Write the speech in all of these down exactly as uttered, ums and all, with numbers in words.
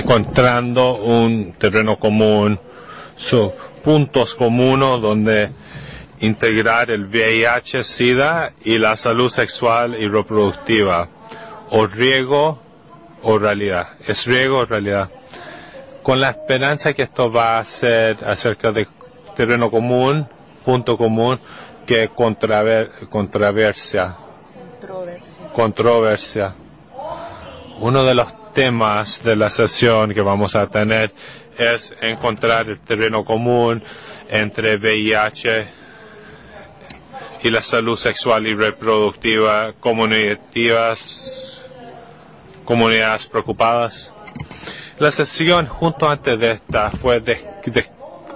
encontrando un terreno común, so, puntos comunes donde integrar el V I H, SIDA y la salud sexual y reproductiva, o riego o realidad. Es riego o realidad. Con la esperanza que esto va a ser acerca de terreno común, punto común, que contraver, controversia. Controversia. Controversia. Uno de los temas de la sesión que vamos a tener es encontrar el terreno común entre V I H y la salud sexual y reproductiva, comunidades, comunidades preocupadas. La sesión justo antes de esta fue de, de,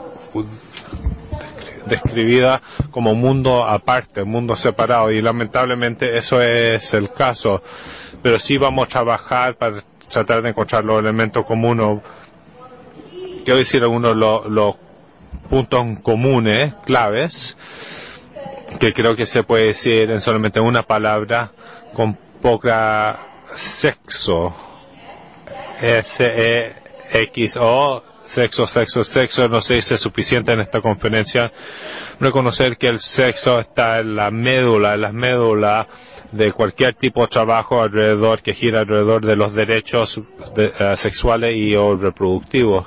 describida como mundo aparte, mundo separado, y lamentablemente eso es el caso. Pero sí vamos a trabajar para tratar de encontrar los elementos comunes, quiero decir algunos de los, los puntos comunes, claves, que creo que se puede decir en solamente una palabra, con poca sexo. S E X O, sexo, sexo, sexo, no se dice suficiente en esta conferencia. Reconocer que el sexo está en la médula, en las médulas de cualquier tipo de trabajo alrededor, que gira alrededor de los derechos de, uh, sexuales y o reproductivos.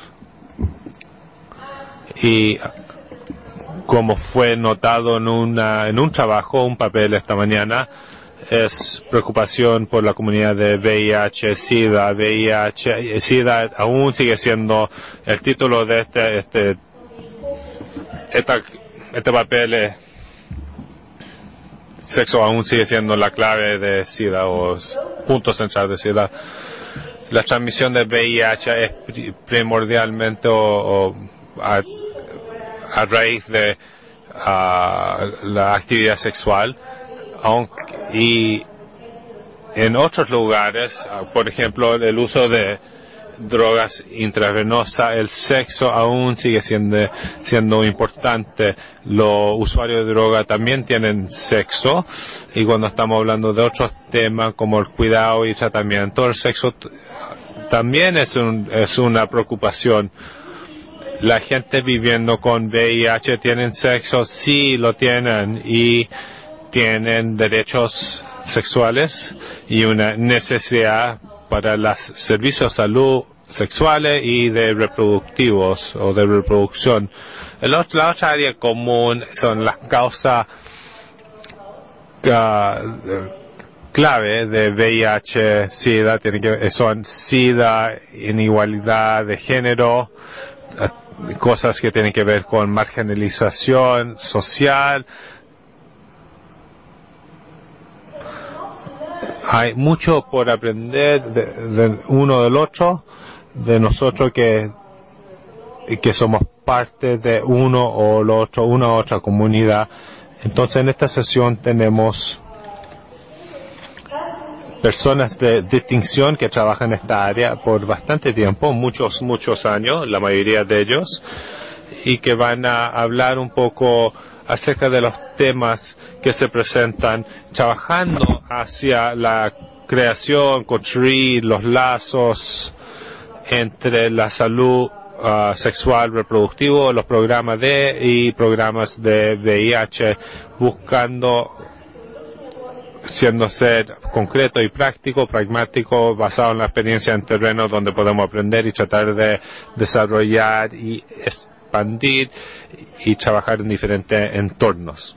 Y como fue notado en, una, en un trabajo, un papel esta mañana, es preocupación por la comunidad de V I H, SIDA. V I H, SIDA aún sigue siendo el título de este, este, esta, este papel. Eh, sexo aún sigue siendo la clave de SIDA o punto central de SIDA. La transmisión de V I H es primordialmente o, o a, a raíz de uh, la actividad sexual. Aunque, y en otros lugares, por ejemplo, el uso de drogas intravenosas, el sexo aún sigue siendo, siendo importante. Los usuarios de droga también tienen sexo, y cuando estamos hablando de otros temas como el cuidado y tratamiento, el sexo también es, un, es una preocupación. La gente viviendo con V I H tienen sexo, sí lo tienen, y tienen derechos sexuales y una necesidad para los servicios de salud sexuales y de reproductivos o de reproducción. El otro, la otra área común son las causas uh, clave de V I H, SIDA, tienen que, son SIDA, inigualdad de género, uh, cosas que tienen que ver con marginalización social. Hay mucho por aprender de, de uno del otro, de nosotros que, que somos parte de uno o lo otro, una u otra comunidad. Entonces en esta sesión tenemos personas de distinción que trabajan en esta área por bastante tiempo, muchos, muchos años, la mayoría de ellos, y que van a hablar un poco acerca de los temas que se presentan, trabajando hacia la creación, construir los lazos entre la salud uh, sexual reproductiva, los programas D y programas de V I H, buscando siendo ser concreto y práctico, pragmático, basado en la experiencia en terreno donde podemos aprender y tratar de desarrollar y expandir y trabajar en diferentes entornos.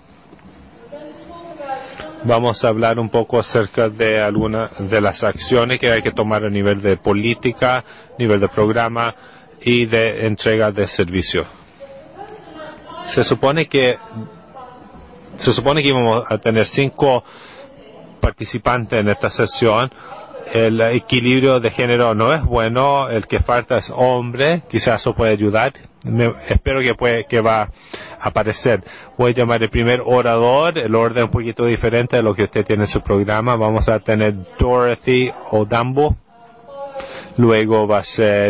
Vamos a hablar un poco acerca de algunas de las acciones que hay que tomar a nivel de política, nivel de programa y de entrega de servicio. Se supone que se supone que íbamos a tener cinco participantes en esta sesión. El equilibrio de género no es bueno, el que falta es hombre, quizás eso puede ayudar. Me, espero que puede, que va a aparecer. Voy a llamar el primer orador, el orden un poquito diferente de lo que usted tiene en su programa. Vamos a tener Dorothy Odambo, luego va a ser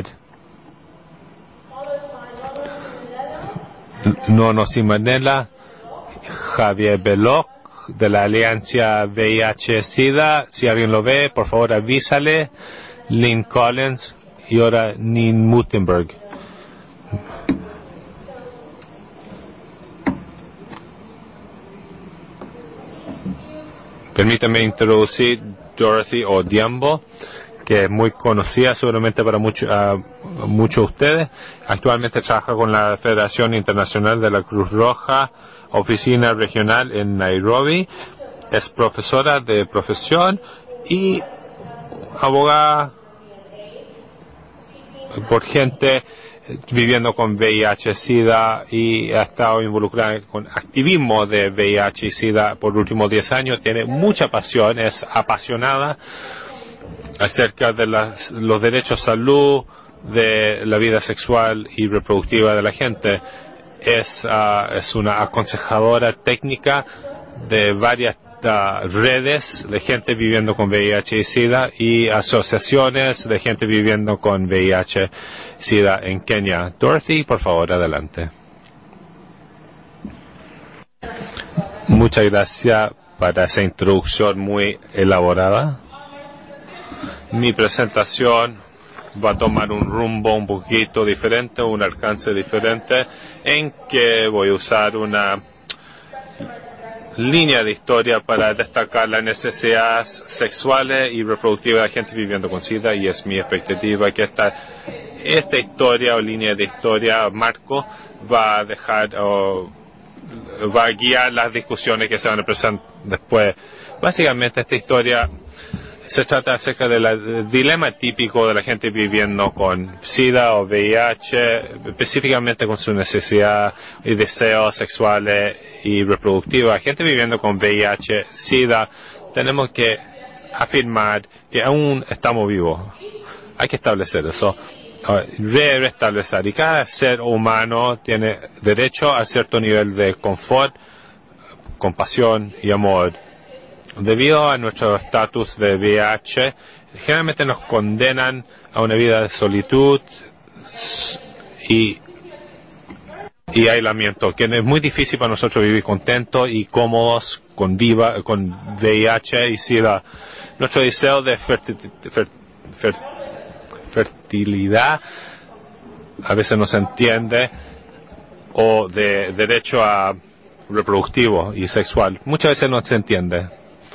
Nono Simanela, Javier Beloc de la Alianza V I H SIDA. Si alguien lo ve, por favor avísale. Lynn Collins y ahora Nin Mutenberg. Permítame introducir Dorothy Odhiambo, que es muy conocida seguramente para muchos uh, muchos de ustedes. Actualmente trabaja con la Federación Internacional de la Cruz Roja, oficina regional en Nairobi. Es profesora de profesión y abogada por gente viviendo con V I H, SIDA, y ha estado involucrada con activismo de V I H y SIDA por los últimos diez años. Tiene mucha pasión, es apasionada acerca de las, los derechos a salud, de la vida sexual y reproductiva de la gente. Es, uh, es una aconsejadora técnica de varias uh, redes de gente viviendo con V I H y SIDA y asociaciones de gente viviendo con V I H SIDA en Kenia. Dorothy, por favor, adelante. Muchas gracias para esa introducción muy elaborada. Mi presentación va a tomar un rumbo un poquito diferente, un alcance diferente, en que voy a usar una línea de historia para destacar las necesidades sexuales y reproductivas de la gente viviendo con SIDA, y es mi expectativa que esta, esta historia o línea de historia, marco, va a dejar o va a guiar las discusiones que se van a presentar después. Básicamente esta historia se trata acerca del dilema típico de la gente viviendo con SIDA o V I H, específicamente con sus necesidades y deseos sexuales y reproductivos. La gente viviendo con V I H, SIDA, tenemos que afirmar que aún estamos vivos. Hay que establecer eso, re restablecer. Y cada ser humano tiene derecho a cierto nivel de confort, compasión y amor. Debido a nuestro estatus de V I H, generalmente nos condenan a una vida de solitud y, y aislamiento, que es muy difícil para nosotros vivir contentos y cómodos con, viva, con V I H y SIDA. Nuestro deseo de fertil, fer, fer, fertilidad a veces no se entiende, o de derecho a reproductivo y sexual, muchas veces no se entiende.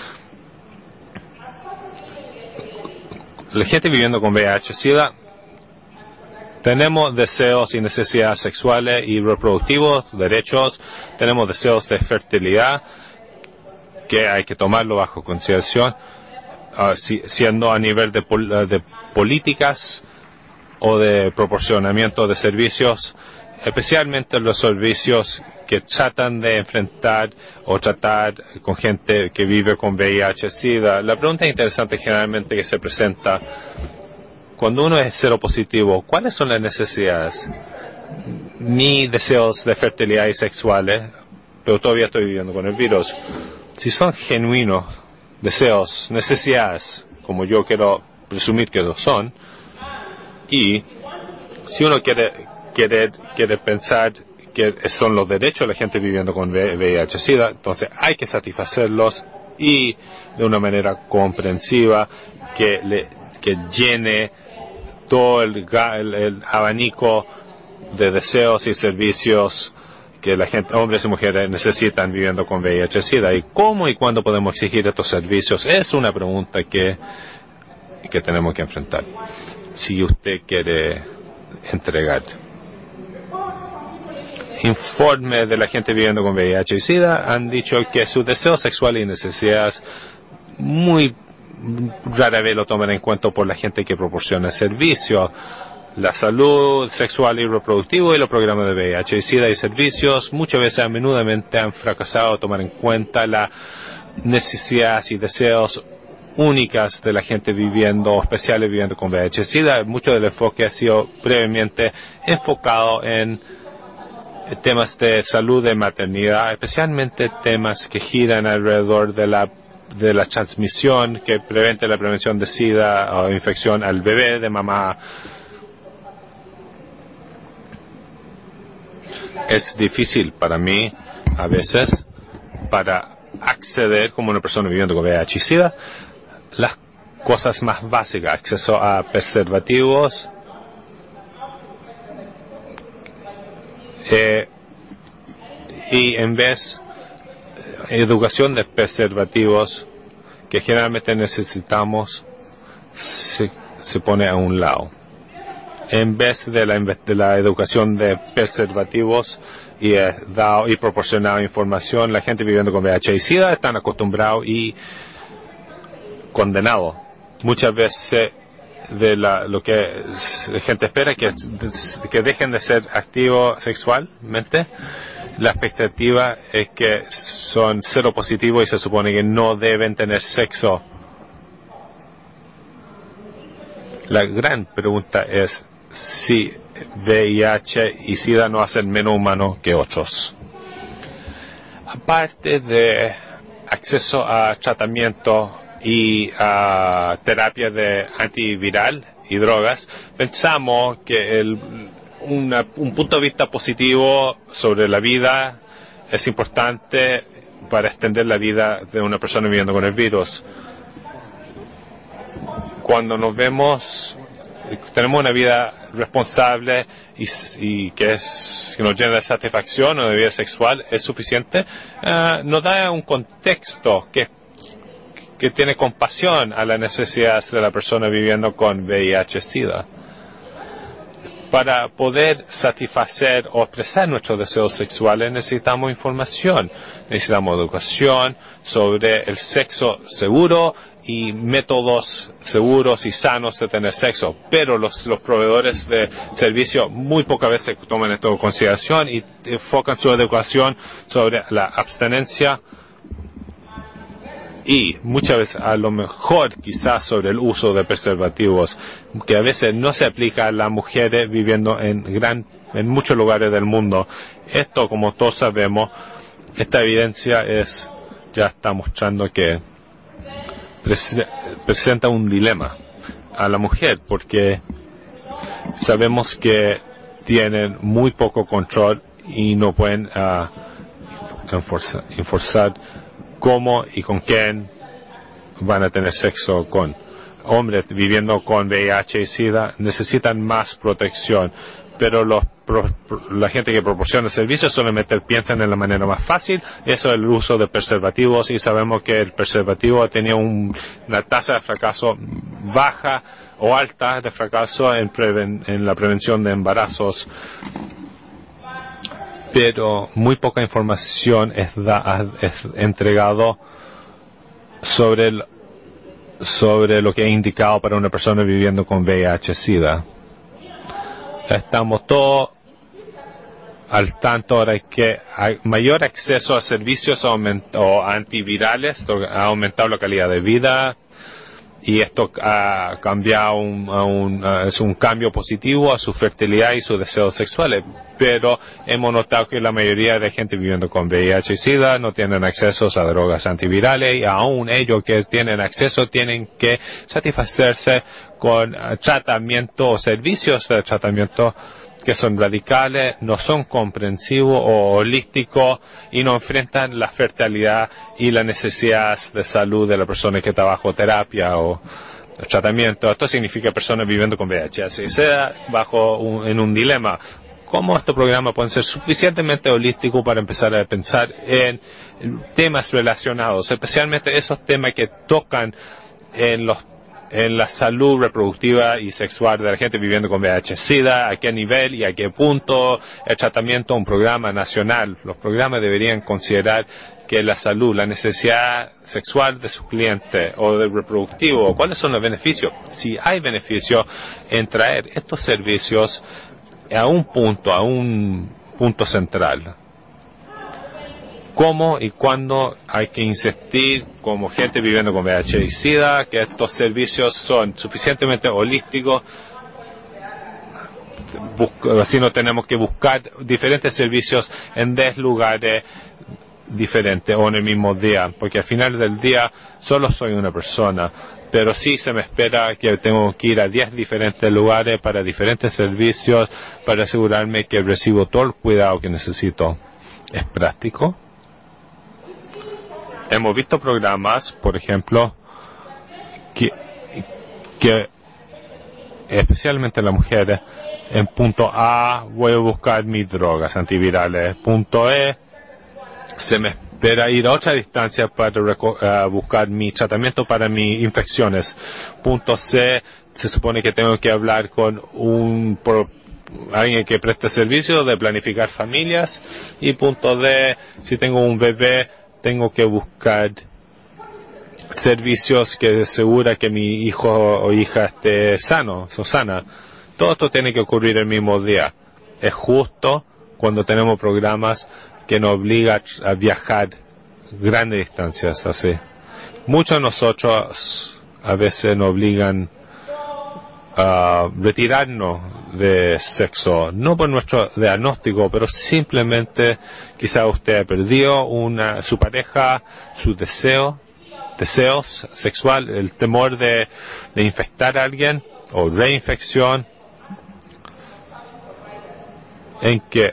La gente viviendo con V I H, SIDA, tenemos deseos y necesidades sexuales y reproductivos, derechos, tenemos deseos de fertilidad, que hay que tomarlo bajo consideración, uh, si, siendo a nivel de, pol, de políticas o de proporcionamiento de servicios, especialmente los servicios que tratan de enfrentar o tratar con gente que vive con V I H, SIDA. La pregunta interesante generalmente que se presenta cuando uno es seropositivo, ¿cuáles son las necesidades? Mis deseos de fertilidad y sexuales, pero todavía estoy viviendo con el virus. Si son genuinos deseos, necesidades, como yo quiero presumir que lo son, y si uno quiere quiere, quiere pensar que son los derechos de la gente viviendo con V I H, SIDA, entonces hay que satisfacerlos y de una manera comprensiva que le que llene todo el, el, el abanico de deseos y servicios que la gente, hombres y mujeres, necesitan viviendo con V I H, SIDA. ¿Y cómo y cuándo podemos exigir estos servicios? Es una pregunta que, que tenemos que enfrentar. Si usted quiere entregar informes de la gente viviendo con V I H y SIDA, han dicho que sus deseos sexuales y necesidades muy rara vez lo toman en cuenta por la gente que proporciona servicios. La salud sexual y reproductiva y los programas de V I H y SIDA y servicios muchas veces a menudamente han fracasado en tomar en cuenta las necesidades y deseos únicas de la gente viviendo, especiales viviendo con V I H y SIDA. Mucho del enfoque ha sido previamente enfocado en temas de salud de maternidad, especialmente temas que giran alrededor de la de la transmisión que prevente la prevención de SIDA o infección al bebé de mamá. Es difícil para mí a veces para acceder como una persona viviendo con V I H y SIDA las cosas más básicas, acceso a preservativos Eh, y en vez de educación de preservativos que generalmente necesitamos, se, se pone a un lado. En vez de la, de la educación de preservativos y, eh, dado, y proporcionado información, la gente viviendo con V I H y SIDA están acostumbrados y condenados. Muchas veces de la, lo que la gente espera que, que dejen de ser activos sexualmente. La expectativa es que son cero positivos y se supone que no deben tener sexo. La gran pregunta es si V I H y SIDA no hacen menos humanos que otros. Aparte de acceso a tratamiento y a terapia de antiviral y drogas, pensamos que el, una, un punto de vista positivo sobre la vida es importante para extender la vida de una persona viviendo con el virus. Cuando nos vemos, tenemos una vida responsable y, y que es que nos llena de satisfacción o de vida sexual, es suficiente, uh, nos da un contexto que que tiene compasión a las necesidades de la persona viviendo con V I H SIDA. Para poder satisfacer o expresar nuestros deseos sexuales necesitamos información, necesitamos educación sobre el sexo seguro y métodos seguros y sanos de tener sexo, pero los, los proveedores de servicio muy pocas veces toman esto en consideración y enfocan su educación sobre la abstinencia y muchas veces a lo mejor quizás sobre el uso de preservativos, que a veces no se aplica a las mujeres viviendo en gran en muchos lugares del mundo. Esto, como todos sabemos, esta evidencia es ya está mostrando que pres presenta un dilema a la mujer, porque sabemos que tienen muy poco control y no pueden uh, enforzar, enforzar cómo y con quién van a tener sexo con hombres viviendo con V I H y SIDA. Necesitan más protección, pero los, pro, la gente que proporciona servicios solamente piensan en la manera más fácil, eso es el uso de preservativos, y sabemos que el preservativo tenía un, una tasa de fracaso baja o alta de fracaso en, preven, en la prevención de embarazos, pero muy poca información es, da, es entregado sobre, el, sobre lo que es indicado para una persona viviendo con V I H SIDA. Estamos todos al tanto ahora que hay mayor acceso a servicios o antivirales, ha aumentado la calidad de vida, y esto ha cambiado un, a un, a, es un cambio positivo a su fertilidad y sus deseos sexuales, pero hemos notado que la mayoría de gente viviendo con V I H y SIDA no tienen acceso a drogas antivirales, y aún ellos que tienen acceso tienen que satisfacerse con uh, tratamiento o servicios de tratamiento que son radicales, no son comprensivos o holísticos y no enfrentan la fertilidad y las necesidades de salud de la persona que está bajo terapia o tratamiento. Esto significa que personas viviendo con V I H y SIDA bajo un, en un dilema. ¿Cómo estos programas pueden ser suficientemente holísticos para empezar a pensar en temas relacionados, especialmente esos temas que tocan en los en la salud reproductiva y sexual de la gente viviendo con V I H SIDA, a qué nivel y a qué punto el tratamiento, un programa nacional? Los programas deberían considerar que la salud, la necesidad sexual de su cliente o del reproductivo, cuáles son los beneficios, si hay beneficio en traer estos servicios a un punto, a un punto central. Cómo y cuándo hay que insistir como gente viviendo con V I H y SIDA que estos servicios son suficientemente holísticos, así no tenemos que buscar diferentes servicios en diez lugares diferentes o en el mismo día, porque al final del día solo soy una persona, pero sí se me espera que tengo que ir a diez diferentes lugares para diferentes servicios para asegurarme que recibo todo el cuidado que necesito. ¿Es práctico? Hemos visto programas, por ejemplo, que, que especialmente las mujeres. En punto A voy a buscar mis drogas antivirales. Punto E se me espera ir a otra distancia para uh, buscar mi tratamiento para mis infecciones. Punto C se supone que tengo que hablar con un por, alguien que preste servicio de planificar familias. Y punto D, si tengo un bebé, tengo que buscar servicios que asegura que mi hijo o hija esté sano o sana. Todo esto tiene que ocurrir el mismo día. Es justo cuando tenemos programas que nos obligan a viajar grandes distancias así. Muchos de nosotros a veces nos obligan a retirarnos de sexo, no por nuestro diagnóstico, pero simplemente quizá usted ha perdido una, su pareja, su deseo, deseos sexual, el temor de, de infectar a alguien o reinfección, en que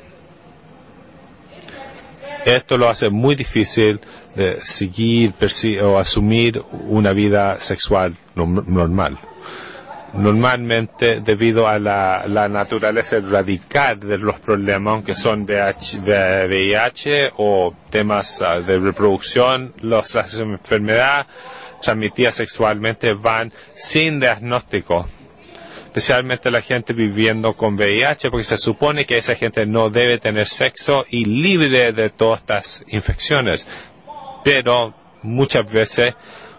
esto lo hace muy difícil de seguir o asumir una vida sexual normal. Normalmente, debido a la, la naturaleza radical de los problemas, aunque son V I H o temas uh, de reproducción, los, las enfermedades transmitidas sexualmente van sin diagnóstico. Especialmente la gente viviendo con V I H, porque se supone que esa gente no debe tener sexo y libre de todas estas infecciones. Pero muchas veces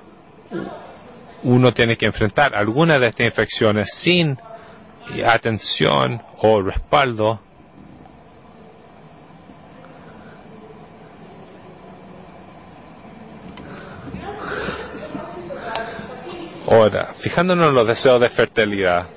uno tiene que enfrentar algunas de estas infecciones sin atención o respaldo. Ahora, fijándonos en los deseos de fertilidad,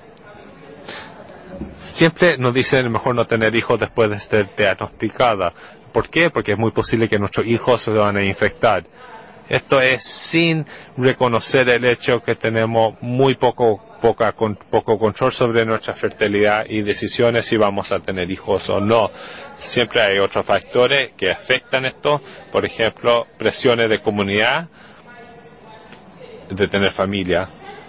siempre nos dicen mejor no tener hijos después de ser diagnosticada. ¿Por qué? Porque es muy posible que nuestros hijos se van a infectar. Esto es sin reconocer el hecho que tenemos muy poco, poca, con, poco control sobre nuestra fertilidad y decisiones si vamos a tener hijos o no. Siempre hay otros factores que afectan esto, por ejemplo, presiones de comunidad, de tener familia.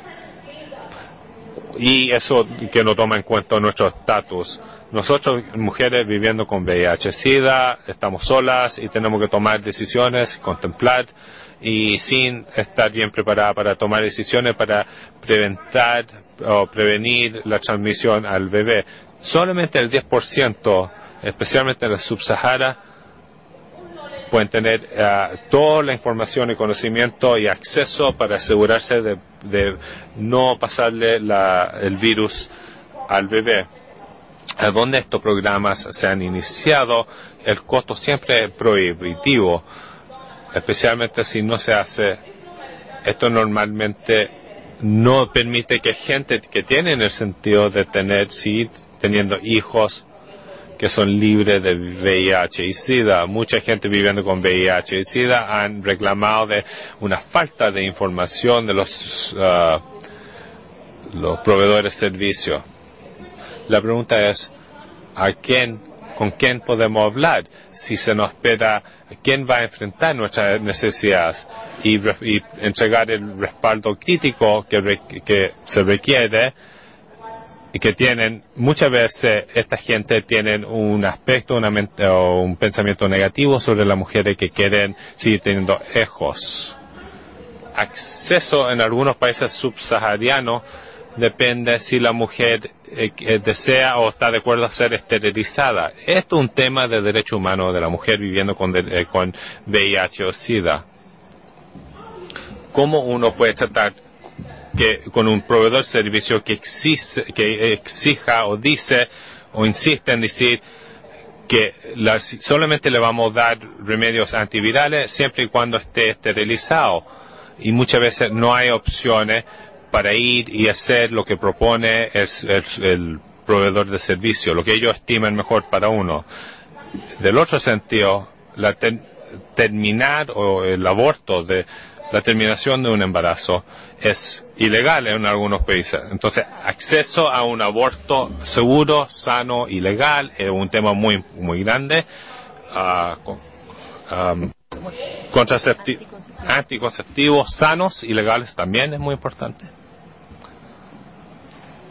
Y eso que no toma en cuenta nuestro estatus. Nosotros, mujeres viviendo con V I H, SIDA, estamos solas y tenemos que tomar decisiones, contemplar y sin estar bien preparada para tomar decisiones para preventar o prevenir la transmisión al bebé. Solamente el diez por ciento, especialmente en el subsahara, pueden tener uh, toda la información y conocimiento y acceso para asegurarse de, de no pasarle la, el virus al bebé. A donde estos programas se han iniciado, el costo siempre es prohibitivo, especialmente si no se hace. Esto normalmente no permite que gente que tiene el sentido de tener, sí, teniendo hijos que son libres de V I H y SIDA. Mucha gente viviendo con V I H y SIDA han reclamado de una falta de información de los, uh, los proveedores de servicios. La pregunta es, ¿a quién, con quién podemos hablar? Si se nos espera, ¿quién va a enfrentar nuestras necesidades y, y entregar el respaldo crítico que, que se requiere? Y que tienen, muchas veces esta gente tienen un aspecto, una mente, o un pensamiento negativo sobre las mujeres que quieren seguir teniendo hijos. Acceso en algunos países subsaharianos depende si la mujer eh, desea o está de acuerdo a ser esterilizada. Esto es un tema de derecho humano de la mujer viviendo con, eh, con V I H o SIDA. ¿Cómo uno puede tratar que con un proveedor de servicio que, exige, que exija o dice o insiste en decir que las, solamente le vamos a dar remedios antivirales siempre y cuando esté esterilizado? Y muchas veces no hay opciones para ir y hacer lo que propone el, el, el proveedor de servicio, lo que ellos estiman mejor para uno. Del otro sentido, la ter, terminar o el aborto de la terminación de un embarazo es ilegal en algunos países. Entonces, acceso a un aborto seguro, sano y legal es un tema muy muy grande. Uh, um, contraceptivos, anticonceptivos sanos y legales también es muy importante.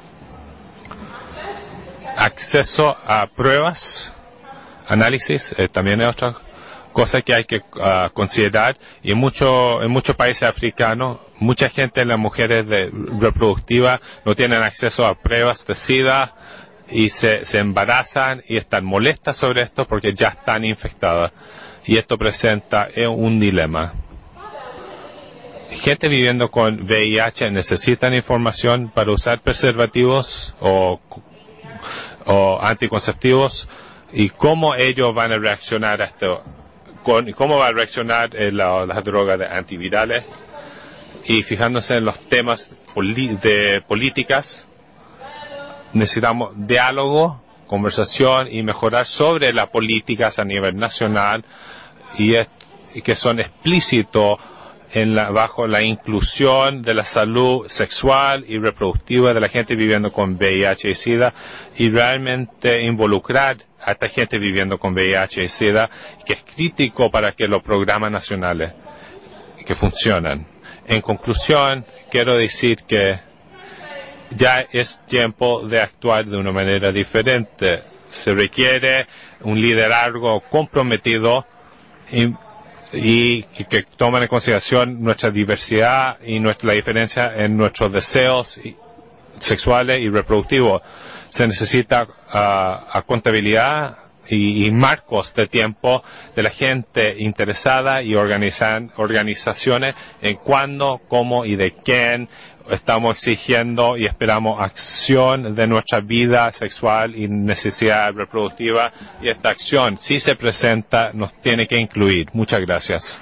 acceso a pruebas, análisis, eh, también es otra cosa que hay que uh, considerar. Y en muchos en muchos países africanos, mucha gente, las mujeres de, reproductivas, no tienen acceso a pruebas de SIDA y se, se embarazan y están molestas sobre esto porque ya están infectadas. Y esto presenta eh, un dilema. Gente viviendo con V I H necesitan información para usar preservativos o, o anticonceptivos, y cómo ellos van a reaccionar a esto, con, cómo va a reaccionar eh, la, las drogas de antivirales, y fijándose en los temas poli, de políticas. Necesitamos diálogo, conversación y mejorar sobre las políticas a nivel nacional, y, es, y que son explícitos en la, bajo la inclusión de la salud sexual y reproductiva de la gente viviendo con V I H y SIDA, y realmente involucrar a esta gente viviendo con V I H y SIDA, que es crítico para que los programas nacionales que funcionan. En conclusión, quiero decir que ya es tiempo de actuar de una manera diferente. Se requiere un liderazgo comprometido y y que, que toman en consideración nuestra diversidad y nuestra, la diferencia en nuestros deseos y, sexuales y reproductivos. Se necesita uh, accountabilidad y, y marcos de tiempo de la gente interesada y organizan, organizaciones en cuándo, cómo y de quién estamos exigiendo y esperamos acción de nuestra vida sexual y necesidad reproductiva, y esta acción, si se presenta, nos tiene que incluir. Muchas gracias.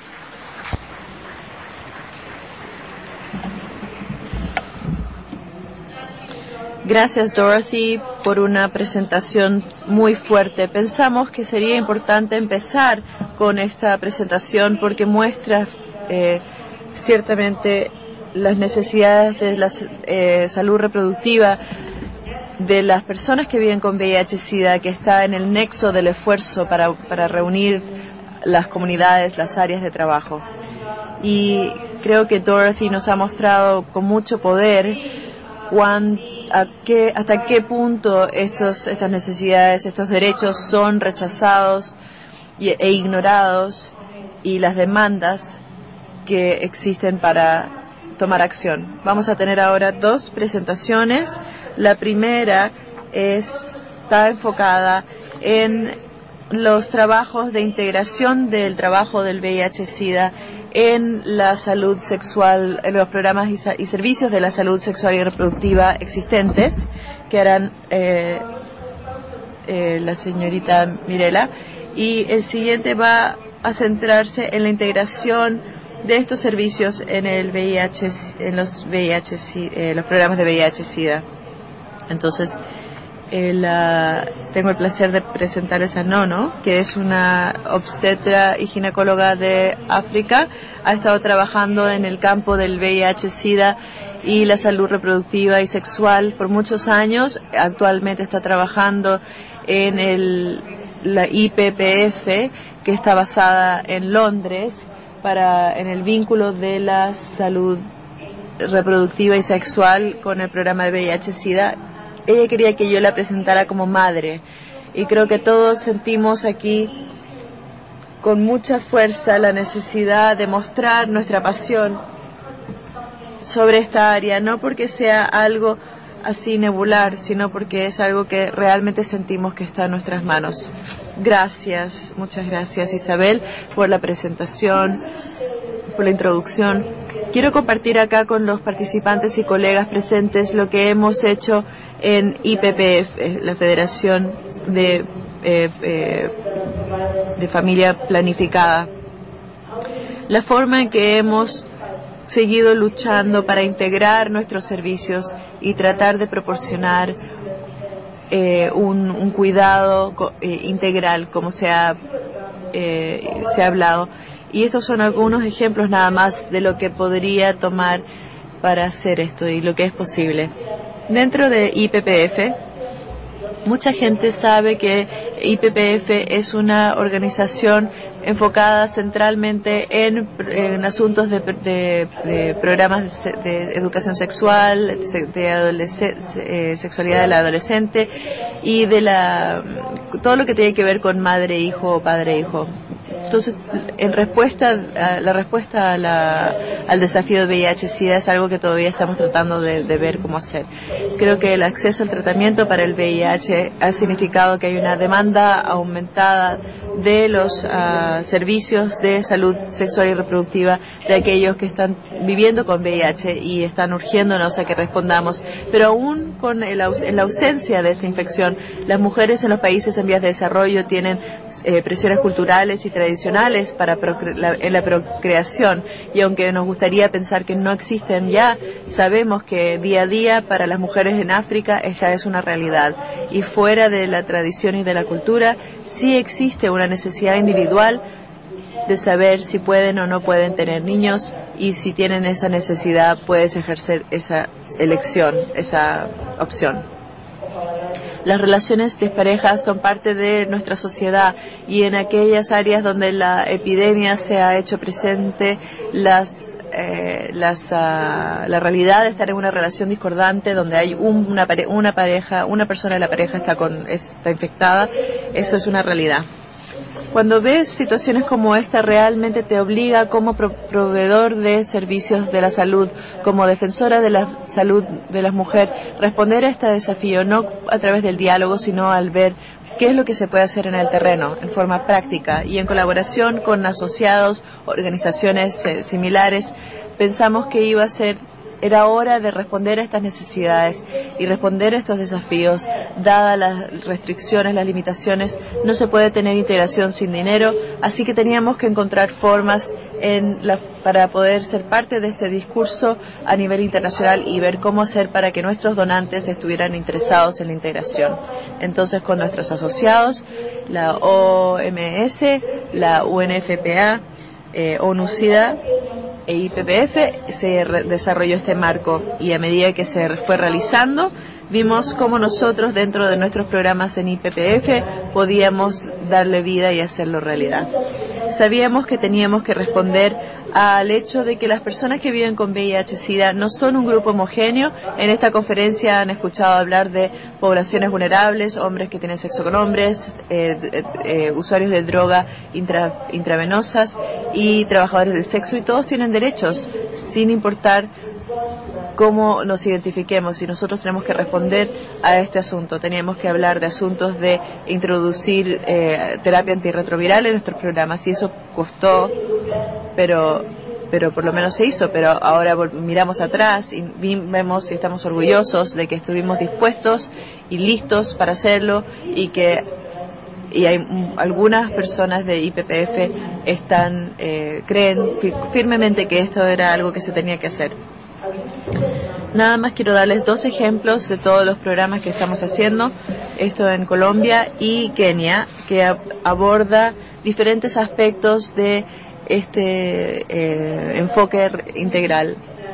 Gracias, Dorothy, por una presentación muy fuerte. Pensamos que sería importante empezar con esta presentación porque muestra eh, ciertamente las necesidades de la eh, salud reproductiva de las personas que viven con V I H SIDA, que está en el nexo del esfuerzo para, para reunir las comunidades, las áreas de trabajo. Y creo que Dorothy nos ha mostrado con mucho poder cuán, a qué, hasta qué punto estos, estas necesidades, estos derechos son rechazados y, e ignorados, y las demandas que existen para tomar acción. Vamos a tener ahora dos presentaciones. La primera es, está enfocada en los trabajos de integración del trabajo del V I H SIDA en la salud sexual, en los programas y, y servicios de la salud sexual y reproductiva existentes, que harán eh, eh, la señorita Mirela. Y el siguiente va a centrarse en la integración de estos servicios en el V I H, en los V I H, eh, los programas de V I H SIDA. Entonces, el, uh, tengo el placer de presentarles a Nono, que es una obstetra y ginecóloga de África. Ha estado trabajando en el campo del V I H SIDA y la salud reproductiva y sexual por muchos años. Actualmente está trabajando en el, la I P P F, que está basada en Londres, para en el vínculo de la salud reproductiva y sexual con el programa de V I H SIDA. Ella quería que yo la presentara como madre, y creo que todos sentimos aquí con mucha fuerza la necesidad de mostrar nuestra pasión sobre esta área, no porque sea algo así nebular, sino porque es algo que realmente sentimos que está en nuestras manos. Gracias, muchas gracias, Isabel, por la presentación, por la introducción. Quiero compartir acá con los participantes y colegas presentes lo que hemos hecho en I P P F, la Federación de, eh, eh, de Familia Planificada. La forma en que hemos seguido luchando para integrar nuestros servicios y tratar de proporcionar eh, un, un cuidado eh, integral, como se ha, eh, se ha hablado. Y estos son algunos ejemplos nada más de lo que podría tomar para hacer esto y lo que es posible. Dentro de I P P F, mucha gente sabe que I P P F es una organización enfocada centralmente en, en asuntos de, de, de programas de, de educación sexual, de adolesc- eh, sexualidad del adolescente y de la todo lo que tiene que ver con madre-hijo o padre-hijo. Entonces, en respuesta, a, la respuesta a la, al desafío de V I H-Sida es algo que todavía estamos tratando de, de ver cómo hacer. Creo que el acceso al tratamiento para el V I H ha significado que hay una demanda aumentada de los uh, servicios de salud sexual y reproductiva de aquellos que están viviendo con V I H y están urgiéndonos a que respondamos. Pero aún con el, en la ausencia de esta infección, las mujeres en los países en vías de desarrollo tienen eh, presiones culturales y tradicionales para procre la, en la procreación, y aunque nos gustaría pensar que no existen ya, sabemos que día a día para las mujeres en África esta es una realidad, y fuera de la tradición y de la cultura sí existe una necesidad individual de saber si pueden o no pueden tener niños, y si tienen esa necesidad puedes ejercer esa elección, esa opción. Las relaciones de pareja son parte de nuestra sociedad, y en aquellas áreas donde la epidemia se ha hecho presente, las Eh, las, uh, la realidad de estar en una relación discordante donde hay un, una, pare una pareja, una persona de la pareja está, con, está infectada, eso es una realidad. Cuando ves situaciones como esta, realmente te obliga como pro proveedor de servicios de la salud, como defensora de la salud de las mujeres, responder a este desafío, no a través del diálogo, sino al ver qué es lo que se puede hacer en el terreno, en forma práctica, y en colaboración con asociados, organizaciones eh, similares, pensamos que iba a ser, era hora de responder a estas necesidades y responder a estos desafíos. Dadas las restricciones, las limitaciones, no se puede tener integración sin dinero, así que teníamos que encontrar formas en la, para poder ser parte de este discurso a nivel internacional y ver cómo hacer para que nuestros donantes estuvieran interesados en la integración. Entonces, con nuestros asociados, la O M S, la U N F P A, eh, ONU-SIDA e I P P F, se desarrolló este marco, y a medida que se fue realizando, vimos cómo nosotros dentro de nuestros programas en I P P F podíamos darle vida y hacerlo realidad. Sabíamos que teníamos que responder al hecho de que las personas que viven con V I H-Sida no son un grupo homogéneo. En esta conferencia han escuchado hablar de poblaciones vulnerables, hombres que tienen sexo con hombres, eh, eh, eh, usuarios de droga intra, intravenosas y trabajadores del sexo, y todos tienen derechos, sin importar cómo nos identifiquemos, y nosotros tenemos que responder a este asunto. Teníamos que hablar de asuntos de introducir eh, terapia antirretroviral en nuestros programas, y eso costó, pero pero por lo menos se hizo. Pero ahora miramos atrás y vemos y estamos orgullosos de que estuvimos dispuestos y listos para hacerlo, y que y hay algunas personas de I P P F están eh, creen firmemente que esto era algo que se tenía que hacer. Nada más quiero darles dos ejemplos de todos los programas que estamos haciendo, esto en Colombia y Kenia, que ab aborda diferentes aspectos de este eh, enfoque integral.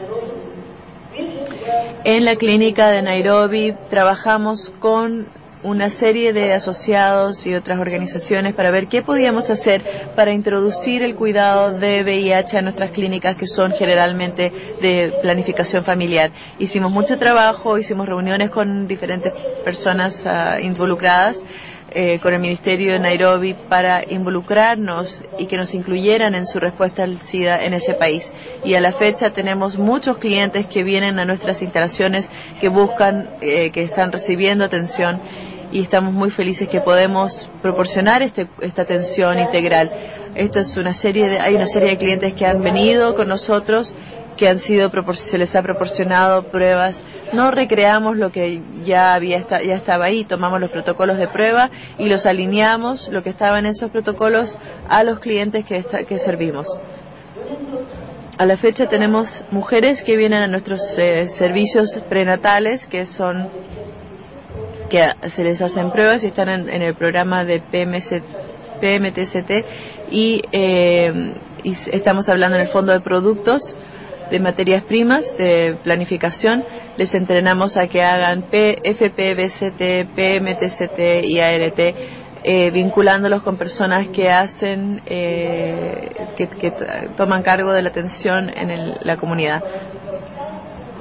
En la clínica de Nairobi trabajamos con una serie de asociados y otras organizaciones para ver qué podíamos hacer para introducir el cuidado de V I H a nuestras clínicas, que son generalmente de planificación familiar. Hicimos mucho trabajo, hicimos reuniones con diferentes personas uh, involucradas, eh, con el Ministerio de Nairobi, para involucrarnos y que nos incluyeran en su respuesta al SIDA en ese país. Y a la fecha tenemos muchos clientes que vienen a nuestras instalaciones, que buscan, eh, que están recibiendo atención, y estamos muy felices que podemos proporcionar este, esta atención integral. Esto es una serie de, hay una serie de clientes que han venido con nosotros, que han sido, se les ha proporcionado pruebas. No recreamos lo que ya había ya estaba ahí, tomamos los protocolos de prueba y los alineamos, lo que estaba en esos protocolos, a los clientes que, está, que servimos. A la fecha tenemos mujeres que vienen a nuestros eh, servicios prenatales, que son que se les hacen pruebas y están en, en el programa de P M T C T, y, eh, y estamos hablando en el fondo de productos, de materias primas, de planificación. Les entrenamos a que hagan P, F P, B C T, P M T C T y A R T, eh, vinculándolos con personas que hacen, eh, que, que toman cargo de la atención en el, la comunidad.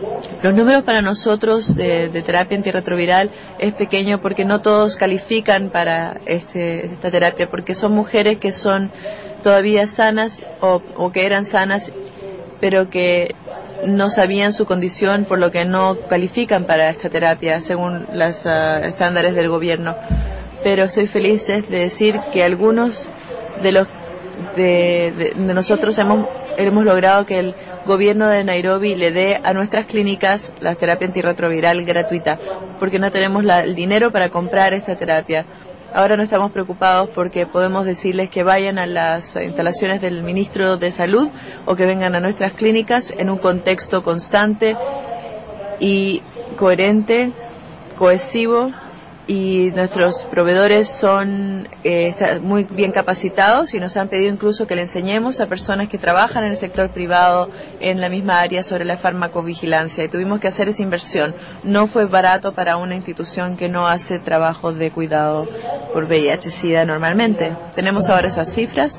Los números para nosotros de, de terapia antirretroviral es pequeño porque no todos califican para este, esta terapia, porque son mujeres que son todavía sanas o, o que eran sanas, pero que no sabían su condición, por lo que no califican para esta terapia según los uh, estándares del gobierno. Pero estoy feliz de decir que algunos de los de, de, de nosotros hemos hemos logrado que el gobierno de Nairobi le dé a nuestras clínicas la terapia antirretroviral gratuita, porque no tenemos la, el dinero para comprar esta terapia. Ahora no estamos preocupados porque podemos decirles que vayan a las instalaciones del ministro de Salud o que vengan a nuestras clínicas en un contexto constante y coherente, cohesivo, y nuestros proveedores son eh, muy bien capacitados y nos han pedido incluso que le enseñemos a personas que trabajan en el sector privado en la misma área sobre la farmacovigilancia, y tuvimos que hacer esa inversión. No fue barato para una institución que no hace trabajo de cuidado por V I H SIDA normalmente. Tenemos ahora esas cifras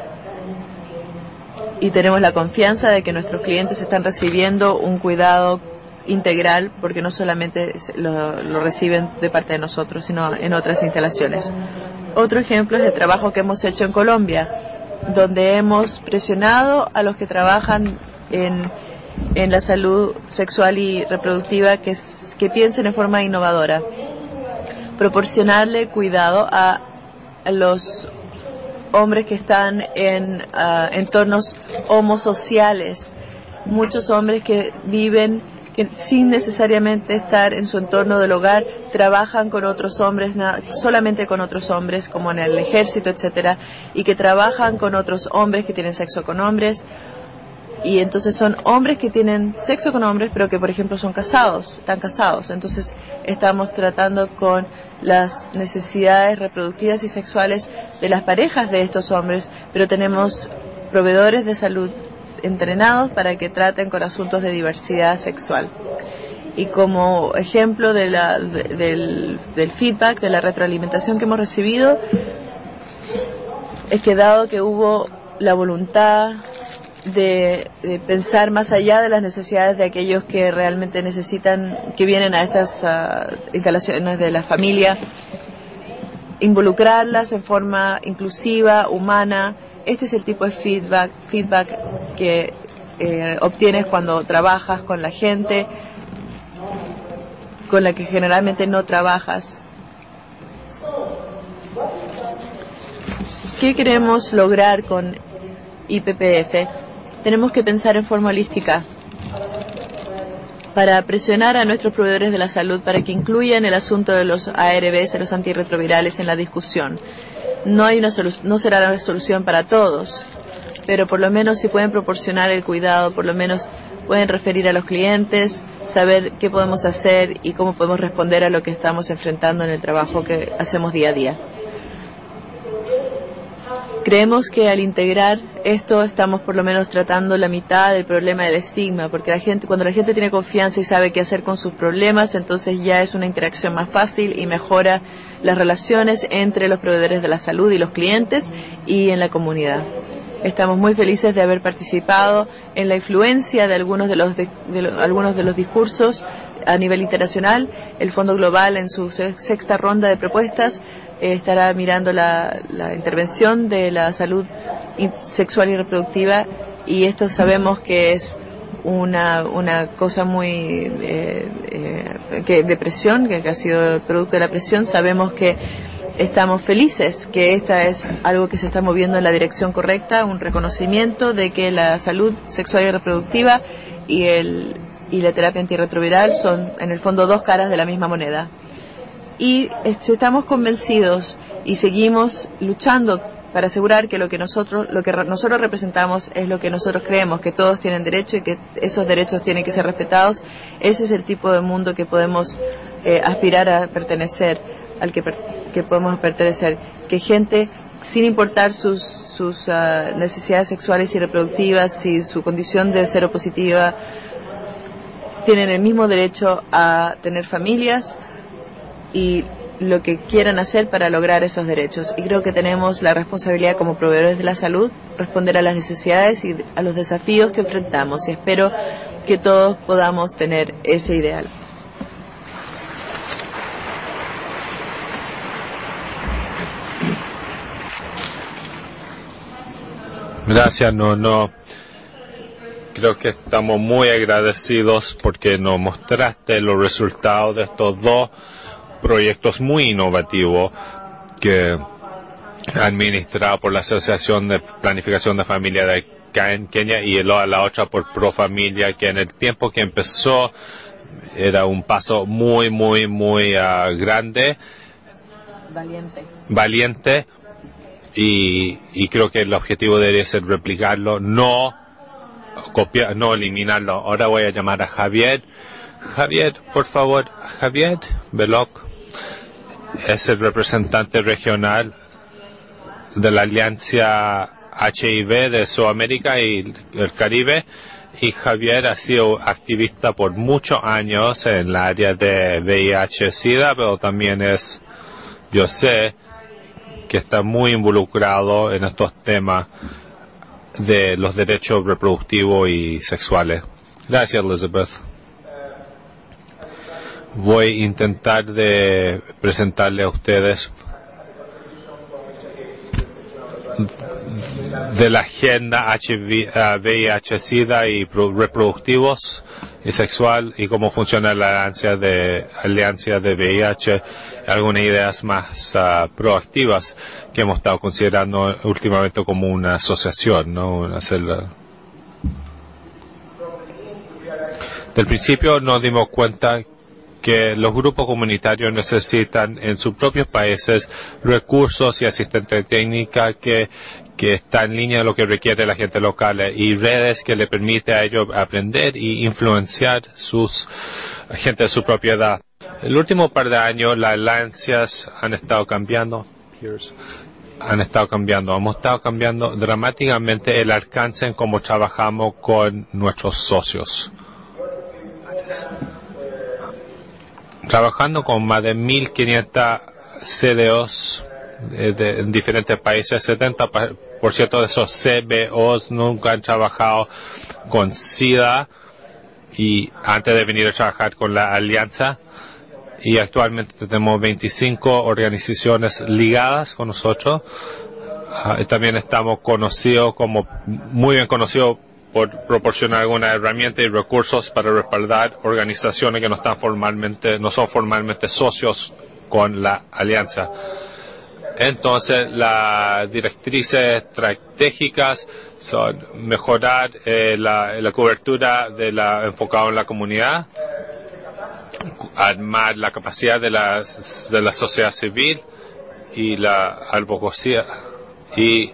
y tenemos la confianza de que nuestros clientes están recibiendo un cuidado integral, porque no solamente lo, lo reciben de parte de nosotros, sino en otras instalaciones. Otro ejemplo es el trabajo que hemos hecho en Colombia, donde hemos presionado a los que trabajan en, en la salud sexual y reproductiva que, que piensen en forma innovadora, proporcionarle cuidado a, a los hombres que están en uh, entornos homosociales, muchos hombres que viven que sin necesariamente estar en su entorno del hogar, trabajan con otros hombres, na, solamente con otros hombres, como en el ejército, etcétera, y que trabajan con otros hombres que tienen sexo con hombres, y entonces son hombres que tienen sexo con hombres, pero que por ejemplo son casados, están casados. Entonces estamos tratando con las necesidades reproductivas y sexuales de las parejas de estos hombres, pero tenemos proveedores de salud entrenados para que traten con asuntos de diversidad sexual. Y como ejemplo de la, de, del, del feedback, de la retroalimentación que hemos recibido, es que dado que hubo la voluntad de, de pensar más allá de las necesidades de aquellos que realmente necesitan, que vienen a estas uh, instalaciones de la familia, involucrarlas en forma inclusiva, humana. Este es el tipo de feedback, feedback que eh, obtienes cuando trabajas con la gente con la que generalmente no trabajas. ¿Qué queremos lograr con I P P F? Tenemos que pensar en forma holística para presionar a nuestros proveedores de la salud para que incluyan el asunto de los A R Vs, los antirretrovirales, en la discusión. No hay una solu- no será la solución para todos, pero por lo menos si pueden proporcionar el cuidado, por lo menos pueden referir a los clientes, saber qué podemos hacer y cómo podemos responder a lo que estamos enfrentando en el trabajo que hacemos día a día. Creemos que al integrar esto estamos por lo menos tratando la mitad del problema del estigma, porque la gente, cuando la gente tiene confianza y sabe qué hacer con sus problemas, entonces ya es una interacción más fácil y mejora las relaciones entre los proveedores de la salud y los clientes y en la comunidad. Estamos muy felices de haber participado en la influencia de algunos de los, de, de lo, algunos de los discursos a nivel internacional. El Fondo Global, en su sexta ronda de propuestas, eh, estará mirando la, la intervención de la salud sexual y reproductiva, y esto sabemos que es una, una cosa muy eh, eh, que de presión, que ha sido producto de la presión. Sabemos que estamos felices que esta es algo que se está moviendo en la dirección correcta, un reconocimiento de que la salud sexual y reproductiva y, el, y la terapia antirretroviral son en el fondo dos caras de la misma moneda. Y estamos convencidos y seguimos luchando para asegurar que lo que nosotros lo que nosotros representamos es lo que nosotros creemos, que todos tienen derecho y que esos derechos tienen que ser respetados. Ese es el tipo de mundo que podemos eh, aspirar a pertenecer, al que, per, que podemos pertenecer, que gente, sin importar sus, sus uh, necesidades sexuales y reproductivas y su condición de seropositiva, tienen el mismo derecho a tener familias y lo que quieran hacer para lograr esos derechos. Y creo que tenemos la responsabilidad como proveedores de la salud responder a las necesidades y a los desafíos que enfrentamos, y espero que todos podamos tener ese ideal. Gracias, no, no. Creo que estamos muy agradecidos porque nos mostraste los resultados de estos dos proyectos muy innovativos que administrado por la Asociación de Planificación de Familia de Kenia y la, la otra por Pro Familia, que en el tiempo que empezó era un paso muy, muy, muy uh, grande. Valiente. Valiente. Y, y creo que el objetivo debería ser replicarlo, no copiar, no eliminarlo. Ahora voy a llamar a Javier. Javier, por favor. Javier Veloc es el representante regional de la Alianza H I V de Sudamérica y el Caribe. Y Javier ha sido activista por muchos años en el área de V I H SIDA, pero también es, yo sé, que está muy involucrado en estos temas de los derechos reproductivos y sexuales. Gracias, Elizabeth. Voy a intentar de presentarle a ustedes de la agenda V I H SIDA y reproductivos y sexual y cómo funciona la alianza de alianza de V I H, algunas ideas más uh, proactivas que hemos estado considerando últimamente como una asociación, ¿no? Una celda. Del principio nos dimos cuenta que los grupos comunitarios necesitan en sus propios países recursos y asistente técnica que que está en línea de lo que requiere la gente local y redes que le permite a ellos aprender y influenciar sus gente de su propiedad. El último par de años las alianzas han estado cambiando, han estado cambiando, hemos estado cambiando dramáticamente el alcance en cómo trabajamos con nuestros socios. Trabajando con más de mil quinientos C D Os de, de, en diferentes países, setenta por ciento de esos C B Os nunca han trabajado con SIDA y antes de venir a trabajar con la alianza, y actualmente tenemos veinticinco organizaciones ligadas con nosotros. Uh, y también estamos conocidos como muy bien conocidos por proporcionar alguna herramienta y recursos para respaldar organizaciones que no están formalmente, no son formalmente socios con la alianza. Entonces, las directrices estratégicas son mejorar eh, la, la cobertura de la enfocado en la comunidad, armar la capacidad de la, de la sociedad civil y la advocacia y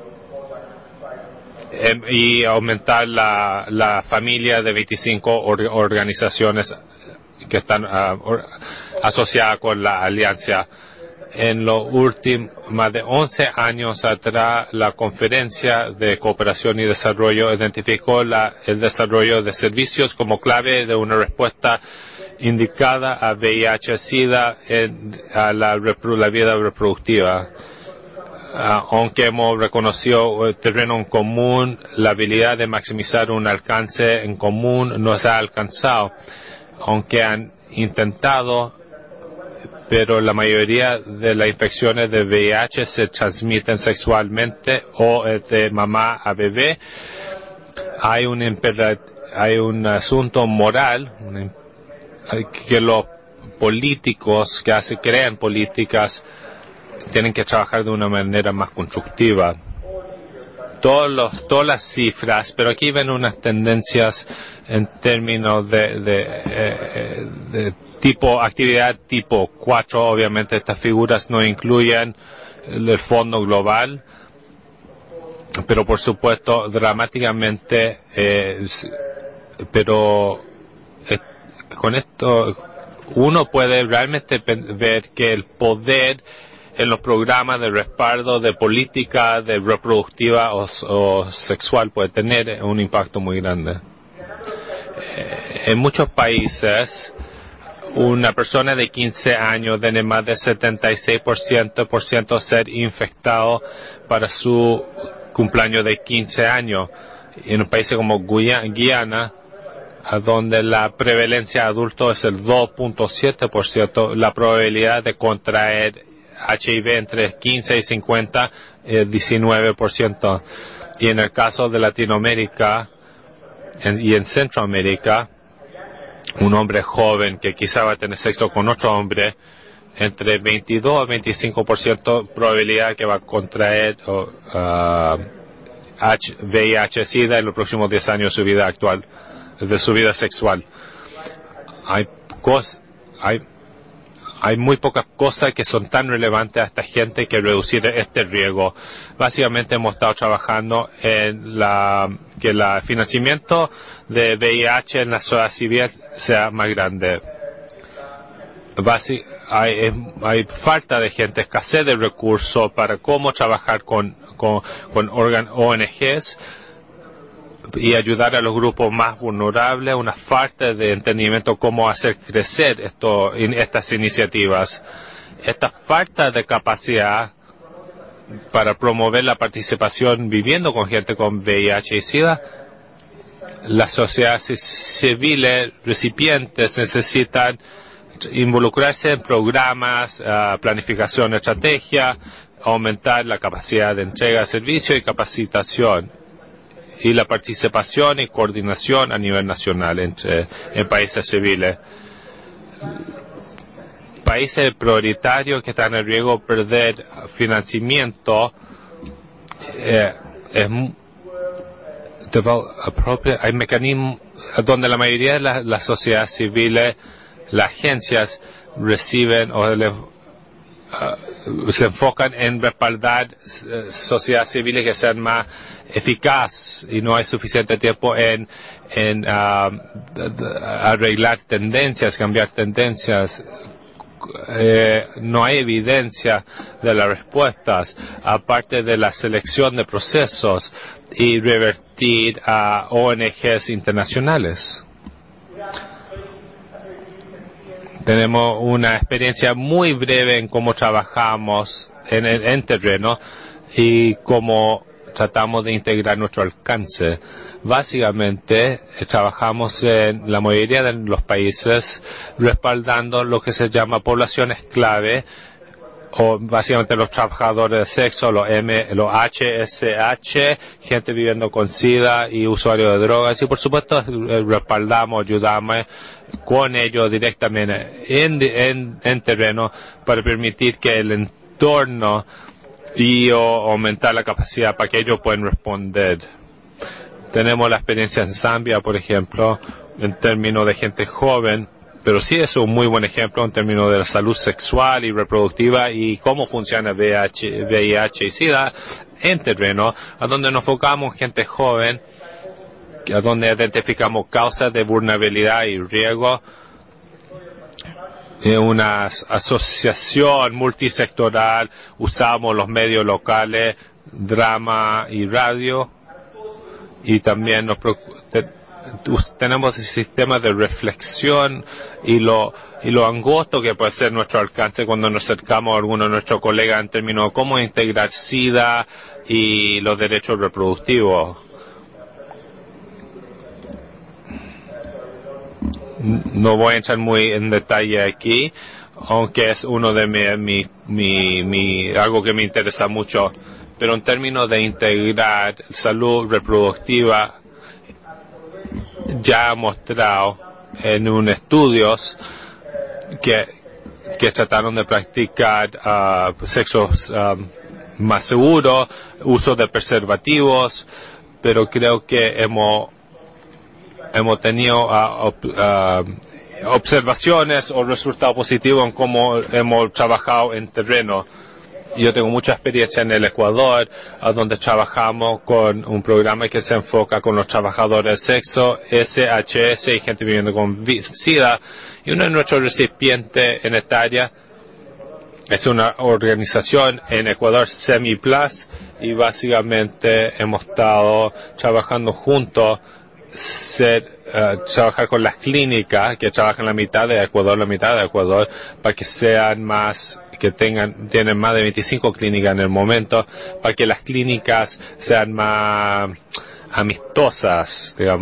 y aumentar la, la familia de veinticinco or, organizaciones que están uh, or, asociadas con la alianza. En los últimos más de once años atrás, la Conferencia de Cooperación y Desarrollo identificó la, el desarrollo de servicios como clave de una respuesta indicada a V I H SIDA en a la, la vida reproductiva. Uh, aunque hemos reconocido el terreno en común, la habilidad de maximizar un alcance en común no se ha alcanzado, aunque han intentado, pero la mayoría de las infecciones de V I H se transmiten sexualmente o de mamá a bebé. Hay un hay un asunto moral que los políticos que hace, crean políticas tienen que trabajar de una manera más constructiva. Todos los, todas las cifras, pero aquí ven unas tendencias en términos de, de, eh, de tipo, actividad tipo cuatro. Obviamente estas figuras no incluyen el, el fondo global, pero por supuesto dramáticamente, eh, pero eh, con esto uno puede realmente ver que el poder en los programas de respaldo de política de reproductiva o, o sexual puede tener un impacto muy grande. Eh, en muchos países, una persona de quince años tiene más de setenta y seis por ciento por ciento ser infectado para su cumpleaños de quince años. En un país como Guyana, donde la prevalencia adulto es el dos punto siete por ciento, la probabilidad de contraer H I V entre quince y cincuenta es diecinueve por ciento. Y en el caso de Latinoamérica en, y en Centroamérica, un hombre joven que quizá va a tener sexo con otro hombre, entre veintidós a veinticinco por ciento probabilidad que va a contraer uh, V I H SIDA en los próximos diez años de su vida actual, de su vida sexual. Hay cosas, hay, hay muy pocas cosas que son tan relevantes a esta gente que reducir este riesgo. Básicamente hemos estado trabajando en la, que el financiamiento de V I H en la sociedad civil sea más grande. Basi- hay, hay falta de gente, escasez de recursos para cómo trabajar con, con, con organ, O N Ges y ayudar a los grupos más vulnerables, una falta de entendimiento cómo hacer crecer esto, estas iniciativas. Esta falta de capacidad para promover la participación viviendo con gente con V I H y SIDA, las sociedades civiles recipientes necesitan involucrarse en programas, uh, planificación, estrategia, aumentar la capacidad de entrega de servicios y capacitación, y la participación y coordinación a nivel nacional entre en países civiles. Países prioritarios que están en riesgo de perder financiamiento, eh, es, hay mecanismos donde la mayoría de las la sociedades civiles, las agencias reciben o le, uh, se enfocan en respaldar uh, sociedades civiles que sean más eficaces, y no hay suficiente tiempo en, en uh, arreglar tendencias, cambiar tendencias. Eh, no hay evidencia de las respuestas, aparte de la selección de procesos y revertir a O N Ges internacionales. Tenemos una experiencia muy breve en cómo trabajamos en el en terreno y cómo tratamos de integrar nuestro alcance. Básicamente, eh, trabajamos en la mayoría de los países respaldando lo que se llama poblaciones clave, o básicamente los trabajadores de sexo, los M, los H S H, gente viviendo con SIDA y usuarios de drogas, y por supuesto respaldamos, ayudamos con ellos directamente en, en, en terreno para permitir que el entorno y o, aumentar la capacidad para que ellos puedan responder. Tenemos la experiencia en Zambia, por ejemplo, en términos de gente joven, pero sí es un muy buen ejemplo en términos de la salud sexual y reproductiva y cómo funciona V I H y SIDA en terreno, a donde nos enfocamos en gente joven, a donde identificamos causas de vulnerabilidad y riesgo, en una asociación multisectoral, usamos los medios locales, drama y radio, y también nos tenemos el sistema de reflexión y lo y lo angosto que puede ser nuestro alcance cuando nos acercamos a alguno de nuestros colegas en términos de cómo integrar SIDA y los derechos reproductivos. No voy a entrar muy en detalle aquí, aunque es uno de mi, mi, mi, mi algo que me interesa mucho, pero en términos de integrar salud reproductiva, ya ha mostrado en un estudios que, que trataron de practicar uh, sexo um, más seguro, uso de preservativos, pero creo que hemos hemos tenido uh, op, uh, observaciones o resultados positivos en cómo hemos trabajado en terreno. Yo tengo mucha experiencia en el Ecuador, a donde trabajamos con un programa que se enfoca con los trabajadores de sexo, S H S y gente viviendo con SIDA. Y uno de nuestros recipientes en esta área es una organización en Ecuador, SemiPlus, y básicamente hemos estado trabajando juntos, ser, uh, trabajar con las clínicas que trabajan la mitad de Ecuador, la mitad de Ecuador, para que sean más, que tengan, tienen más de veinticinco clínicas en el momento, para que las clínicas sean más amistosas, digamos,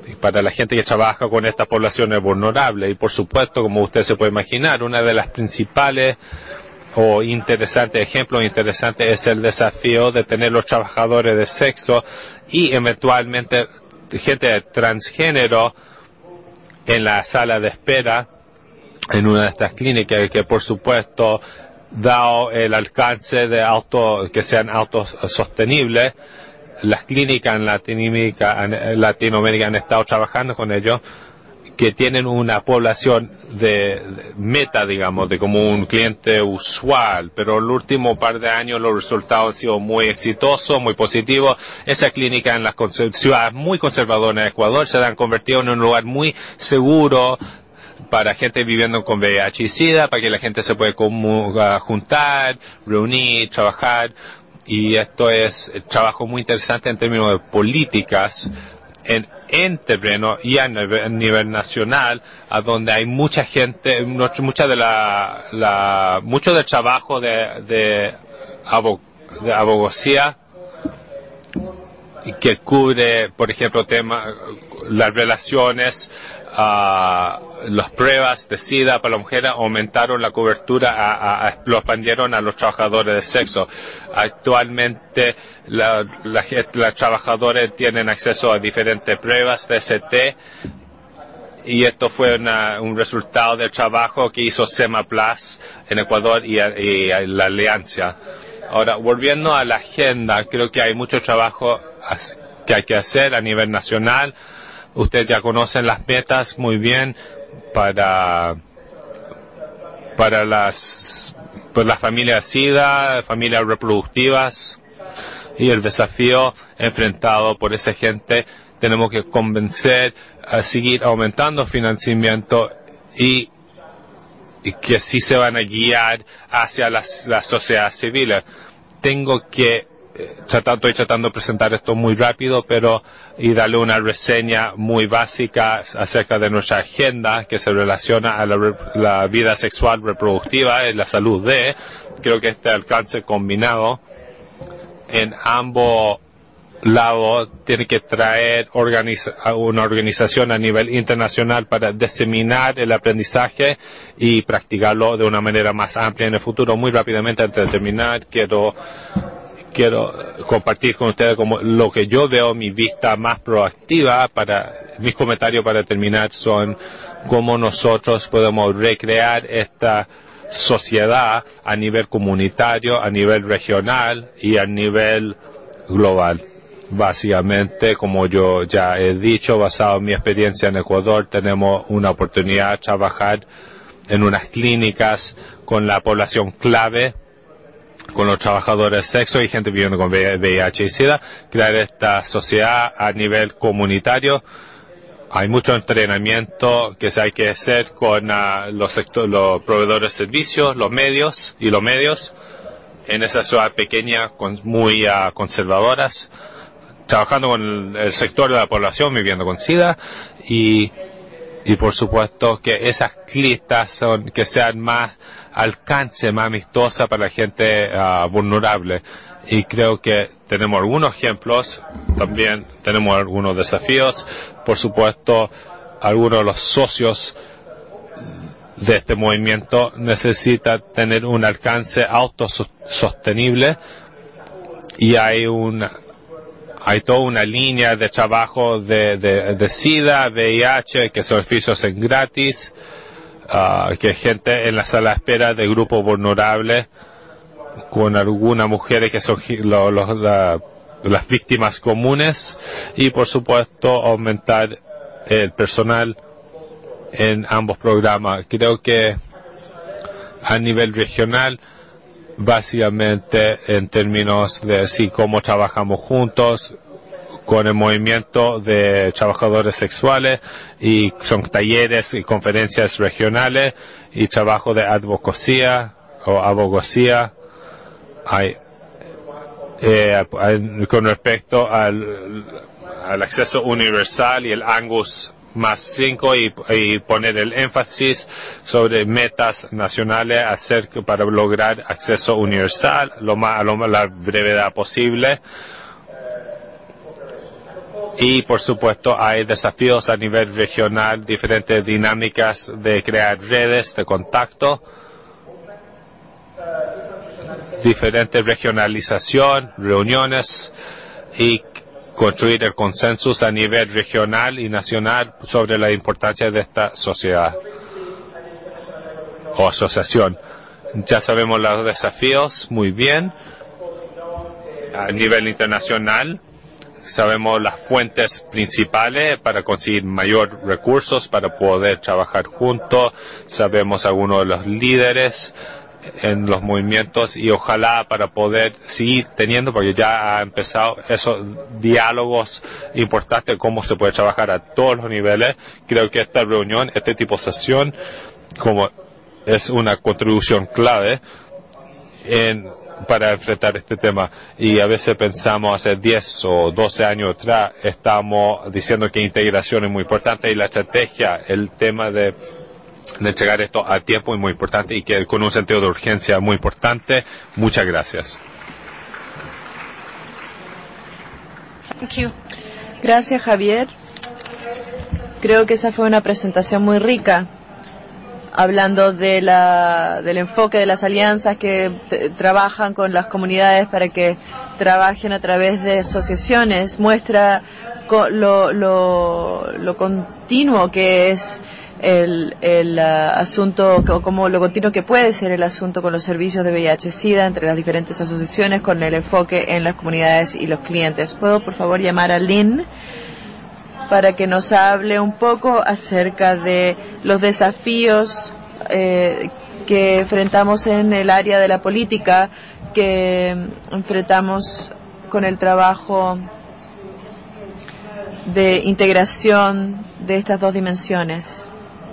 para la gente que trabaja con estas poblaciones vulnerables. Y por supuesto, como usted se puede imaginar, una de las principales o interesantes ejemplos interesantes es el desafío de tener los trabajadores de sexo y eventualmente gente transgénero en la sala de espera en una de estas clínicas, que por supuesto, dado el alcance de auto, que sean autosostenibles, las clínicas en Latinoamérica, en Latinoamérica han estado trabajando con ellos, que tienen una población de, de meta, digamos, de como un cliente usual, pero el último par de años los resultados han sido muy exitosos, muy positivos. Esa clínica en las ciudades muy conservadoras de Ecuador se han convertido en un lugar muy seguro para gente viviendo con V I H y SIDA, para que la gente se pueda juntar, reunir, trabajar, y esto es trabajo muy interesante en términos de políticas en, en terreno y a nivel, a nivel nacional, a donde hay mucha gente, mucha de la, la mucho del trabajo de, de, abo, de abogacía que cubre, por ejemplo, temas, las relaciones, uh, las pruebas de SIDA para la mujer aumentaron la cobertura, a, a, a, lo expandieron a los trabajadores de sexo. Actualmente, la, la, los trabajadores tienen acceso a diferentes pruebas de S T, y esto fue una, un resultado del trabajo que hizo SEMAPLAS en Ecuador y, y, y la Alianza. Ahora, volviendo a la agenda, creo que hay mucho trabajo que hay que hacer a nivel nacional. Ustedes ya conocen las metas muy bien para, para las, pues las familias SIDA, familias reproductivas, y el desafío enfrentado por esa gente. Tenemos que convencer a seguir aumentando financiamiento y, y que sí se van a guiar hacia las, las sociedades civiles. Tengo que eh, tratar, estoy tratando de presentar esto muy rápido, pero y darle una reseña muy básica acerca de nuestra agenda que se relaciona a la, la vida sexual reproductiva y la salud de. Creo que este alcance combinado en ambos lados tiene que traer organiza, una organización a nivel internacional para diseminar el aprendizaje y practicarlo de una manera más amplia en el futuro. Muy rápidamente, antes de terminar, quiero quiero compartir con ustedes como lo que yo veo, mi vista más proactiva. Para mis comentarios para terminar son cómo nosotros podemos recrear esta sociedad a nivel comunitario, a nivel regional y a nivel global. Básicamente, como yo ya he dicho, basado en mi experiencia en Ecuador, tenemos una oportunidad de trabajar en unas clínicas con la población clave, con los trabajadores de sexo y gente viviendo con V I H y SIDA, crear esta sociedad a nivel comunitario. Hay mucho entrenamiento que se hay que hacer con uh, los, sector, los proveedores de servicios, los medios y los medios en esa ciudad pequeña, con, muy uh, conservadoras, trabajando con el, el sector de la población viviendo con SIDA, y, y por supuesto que esas listas son, que sean más alcance, más amistosas para la gente uh, vulnerable. Y creo que tenemos algunos ejemplos, también tenemos algunos desafíos. Por supuesto, algunos de los socios de este movimiento necesitan tener un alcance autosostenible, y hay una hay toda una línea de trabajo de, de, de SIDA, V I H, que son servicios en gratis, uh, que gente en la sala de espera de grupos vulnerables, con algunas mujeres que son lo, lo, la, las víctimas comunes, y por supuesto aumentar el personal en ambos programas. Creo que a nivel regional, básicamente en términos de sí, cómo trabajamos juntos con el movimiento de trabajadores sexuales, y son talleres y conferencias regionales y trabajo de advocacia o abogacía. Hay, eh, con respecto al, al acceso universal y el Angus más cinco, y, y poner el énfasis sobre metas nacionales hacer para lograr acceso universal lo más, a lo, la brevedad posible. Y por supuesto hay desafíos a nivel regional, diferentes dinámicas de crear redes de contacto, diferente regionalización, reuniones y construir el consenso a nivel regional y nacional sobre la importancia de esta sociedad o asociación. Ya sabemos los desafíos muy bien a nivel internacional. Sabemos las fuentes principales para conseguir mayor recursos para poder trabajar juntos. Sabemos algunos de los líderes en los movimientos y ojalá para poder seguir teniendo, porque ya ha empezado esos diálogos importantes, cómo se puede trabajar a todos los niveles. Creo que esta reunión, este tipo de sesión, como es una contribución clave en, para enfrentar este tema. Y a veces pensamos hace diez o doce años atrás, estamos diciendo que integración es muy importante y la estrategia, el tema de de entregar esto a tiempo es muy importante y que con un sentido de urgencia muy importante. Muchas gracias. Thank you. Gracias, Javier. Creo que esa fue una presentación muy rica, hablando de la, del enfoque de las alianzas que t- trabajan con las comunidades para que trabajen a través de asociaciones. Muestra co- lo, lo, lo continuo que es el, el uh, asunto, como lo continuo que puede ser el asunto con los servicios de V I H SIDA entre las diferentes asociaciones, con el enfoque en las comunidades y los clientes. ¿Puedo, por favor, llamar a Lynn para que nos hable un poco acerca de los desafíos eh, que enfrentamos en el área de la política, que enfrentamos con el trabajo de integración de estas dos dimensiones?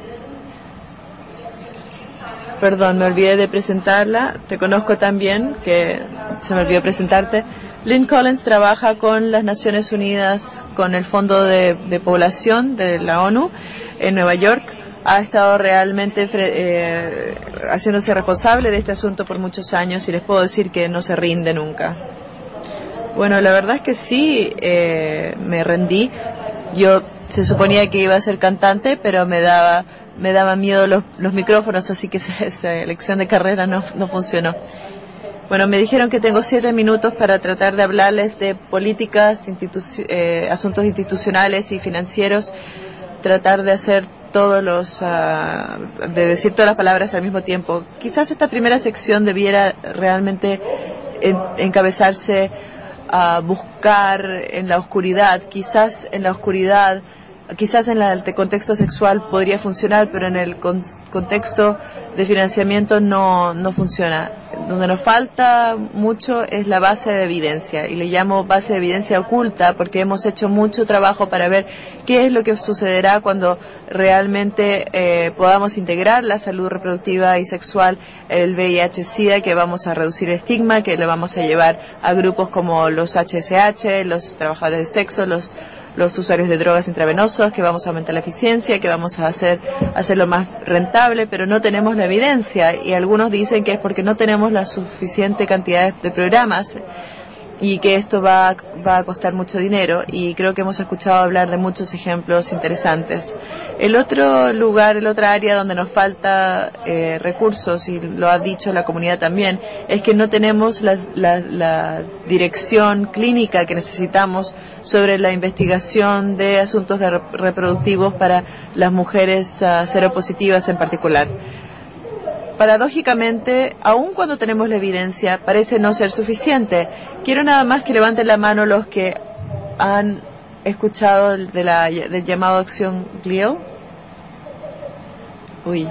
Perdón, me olvidé de presentarla. Te conozco también, que se me olvidó presentarte. Lynn Collins trabaja con las Naciones Unidas, con el Fondo de, de Población de la ONU en Nueva York. Ha estado realmente eh, haciéndose responsable de este asunto por muchos años y les puedo decir que no se rinde nunca. Bueno, la verdad es que sí, eh, me rendí. Yo se suponía que iba a ser cantante, pero me daba me daba miedo los, los micrófonos, así que esa, esa elección de carrera no, no funcionó. Bueno, me dijeron que tengo siete minutos para tratar de hablarles de políticas, institu- eh, asuntos institucionales y financieros, tratar de hacer todos los, uh, de decir todas las palabras al mismo tiempo. Quizás esta primera sección debiera realmente en, encabezarse a buscar en la oscuridad, quizás en la oscuridad, quizás en la, el contexto sexual podría funcionar, pero en el con, contexto de financiamiento no, no funciona. Donde nos falta mucho es la base de evidencia, y le llamo base de evidencia oculta porque hemos hecho mucho trabajo para ver qué es lo que sucederá cuando realmente eh, podamos integrar la salud reproductiva y sexual, el V I H SIDA, que vamos a reducir el estigma, que lo vamos a llevar a grupos como los H S H, los trabajadores de sexo, los los usuarios de drogas intravenosos, que vamos a aumentar la eficiencia, que vamos a hacer hacerlo más rentable, pero no tenemos la evidencia, y algunos dicen que es porque no tenemos la suficiente cantidad de programas y que esto va, va a costar mucho dinero, y creo que hemos escuchado hablar de muchos ejemplos interesantes. El otro lugar, el otra área donde nos falta eh, recursos, y lo ha dicho la comunidad también, es que no tenemos la, la, la dirección clínica que necesitamos sobre la investigación de asuntos de reproductivos para las mujeres uh, seropositivas en particular. Paradójicamente, aun cuando tenemos la evidencia, parece no ser suficiente. Quiero nada más que levanten la mano los que han escuchado de la, del llamado Acción Glial. Uy.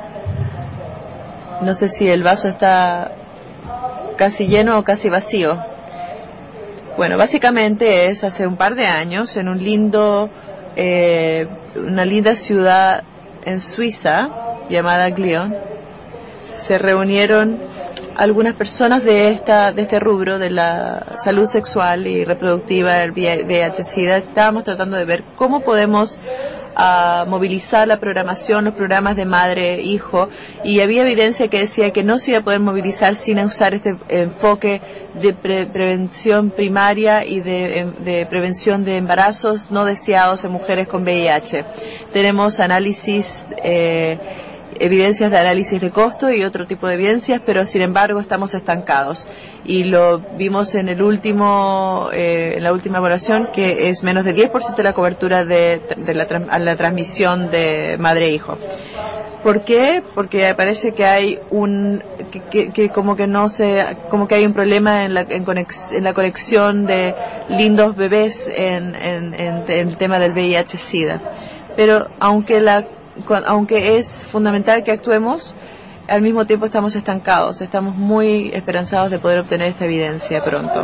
No sé si el vaso está casi lleno o casi vacío. Bueno, básicamente es hace un par de años en un lindo, eh, una linda ciudad en Suiza llamada Glion. Se reunieron algunas personas de esta de este rubro de la salud sexual y reproductiva del V I H SIDA. Estábamos tratando de ver cómo podemos a movilizar la programación, los programas de madre-hijo, y había evidencia que decía que no se iba a poder movilizar sin usar este enfoque de pre prevención primaria y de, de prevención de embarazos no deseados en mujeres con V I H. Tenemos análisis, eh, evidencias de análisis de costo y otro tipo de evidencias, pero sin embargo estamos estancados. Y lo vimos en el último, eh, en la última evaluación, que es menos del diez por ciento de la cobertura de, de la, a la transmisión de madre-hijo. ¿Por qué? Porque parece que hay un, que, que, que como que no se, como que hay un problema en la, en, conex, en la conexión de lindos bebés en, en, en, en el tema del V I H-Sida. Pero aunque la aunque es fundamental que actuemos, al mismo tiempo estamos estancados, estamos muy esperanzados de poder obtener esta evidencia pronto.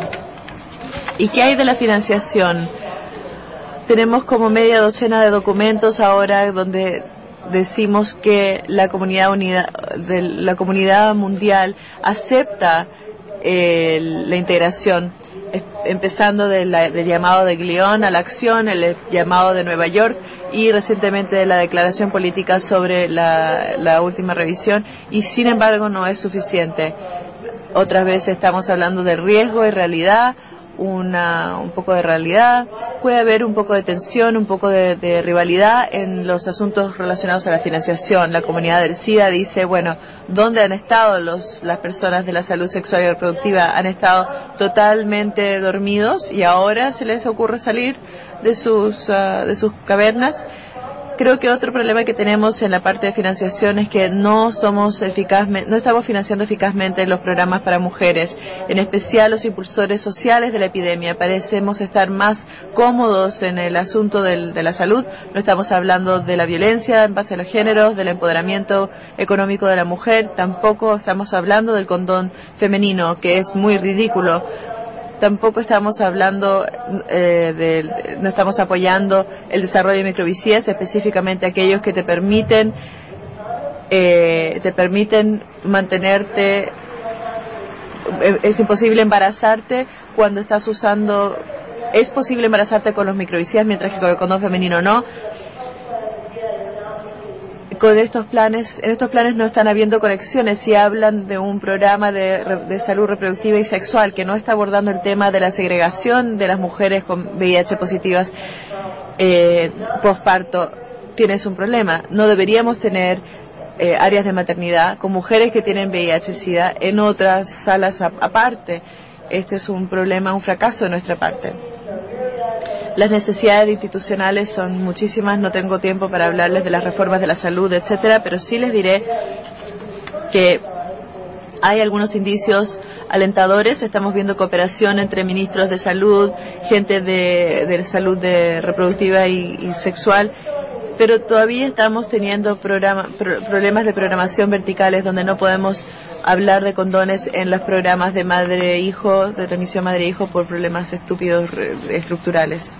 ¿Y qué hay de la financiación? Tenemos como media docena de documentos ahora donde decimos que la comunidad unida, de la comunidad mundial acepta eh, la integración, empezando de la, del llamado de Glión a la acción, el llamado de Nueva York, y recientemente de la declaración política sobre la, la última revisión, y sin embargo no es suficiente. Otras veces estamos hablando de riesgo y realidad, una, un poco de realidad, puede haber un poco de tensión, un poco de, de rivalidad en los asuntos relacionados a la financiación. La comunidad del SIDA dice, bueno, ¿dónde han estado los, las personas de la salud sexual y reproductiva? Han estado totalmente dormidos y ahora se les ocurre salir de sus, uh, de sus cavernas. Creo que otro problema que tenemos en la parte de financiación es que no somos eficazmente, no estamos financiando eficazmente los programas para mujeres, en especial los impulsores sociales de la epidemia. Parecemos estar más cómodos en el asunto del, de la salud. No estamos hablando de la violencia en base a los géneros, del empoderamiento económico de la mujer. Tampoco estamos hablando del condón femenino, que es muy ridículo. Tampoco estamos hablando, eh, de, no estamos apoyando el desarrollo de microvicías, específicamente aquellos que te permiten, eh, te permiten mantenerte, es imposible embarazarte cuando estás usando, es posible embarazarte con los microvicías, mientras que con el condón femenino no. Con estos planes, en estos planes no están habiendo conexiones. Si hablan de un programa de, de salud reproductiva y sexual que no está abordando el tema de la segregación de las mujeres con V I H positivas eh, postparto, tienes un problema. No deberíamos tener eh, áreas de maternidad con mujeres que tienen V I H-Sida en otras salas a, aparte. Este es un problema, un fracaso de nuestra parte. Las necesidades institucionales son muchísimas, no tengo tiempo para hablarles de las reformas de la salud, etcétera, pero sí les diré que hay algunos indicios alentadores. Estamos viendo cooperación entre ministros de salud, gente de, de salud de reproductiva y, y sexual, pero todavía estamos teniendo programa, pro, problemas de programación verticales donde no podemos hablar de condones en los programas de madre-hijo, de transmisión madre-hijo por problemas estúpidos estructurales.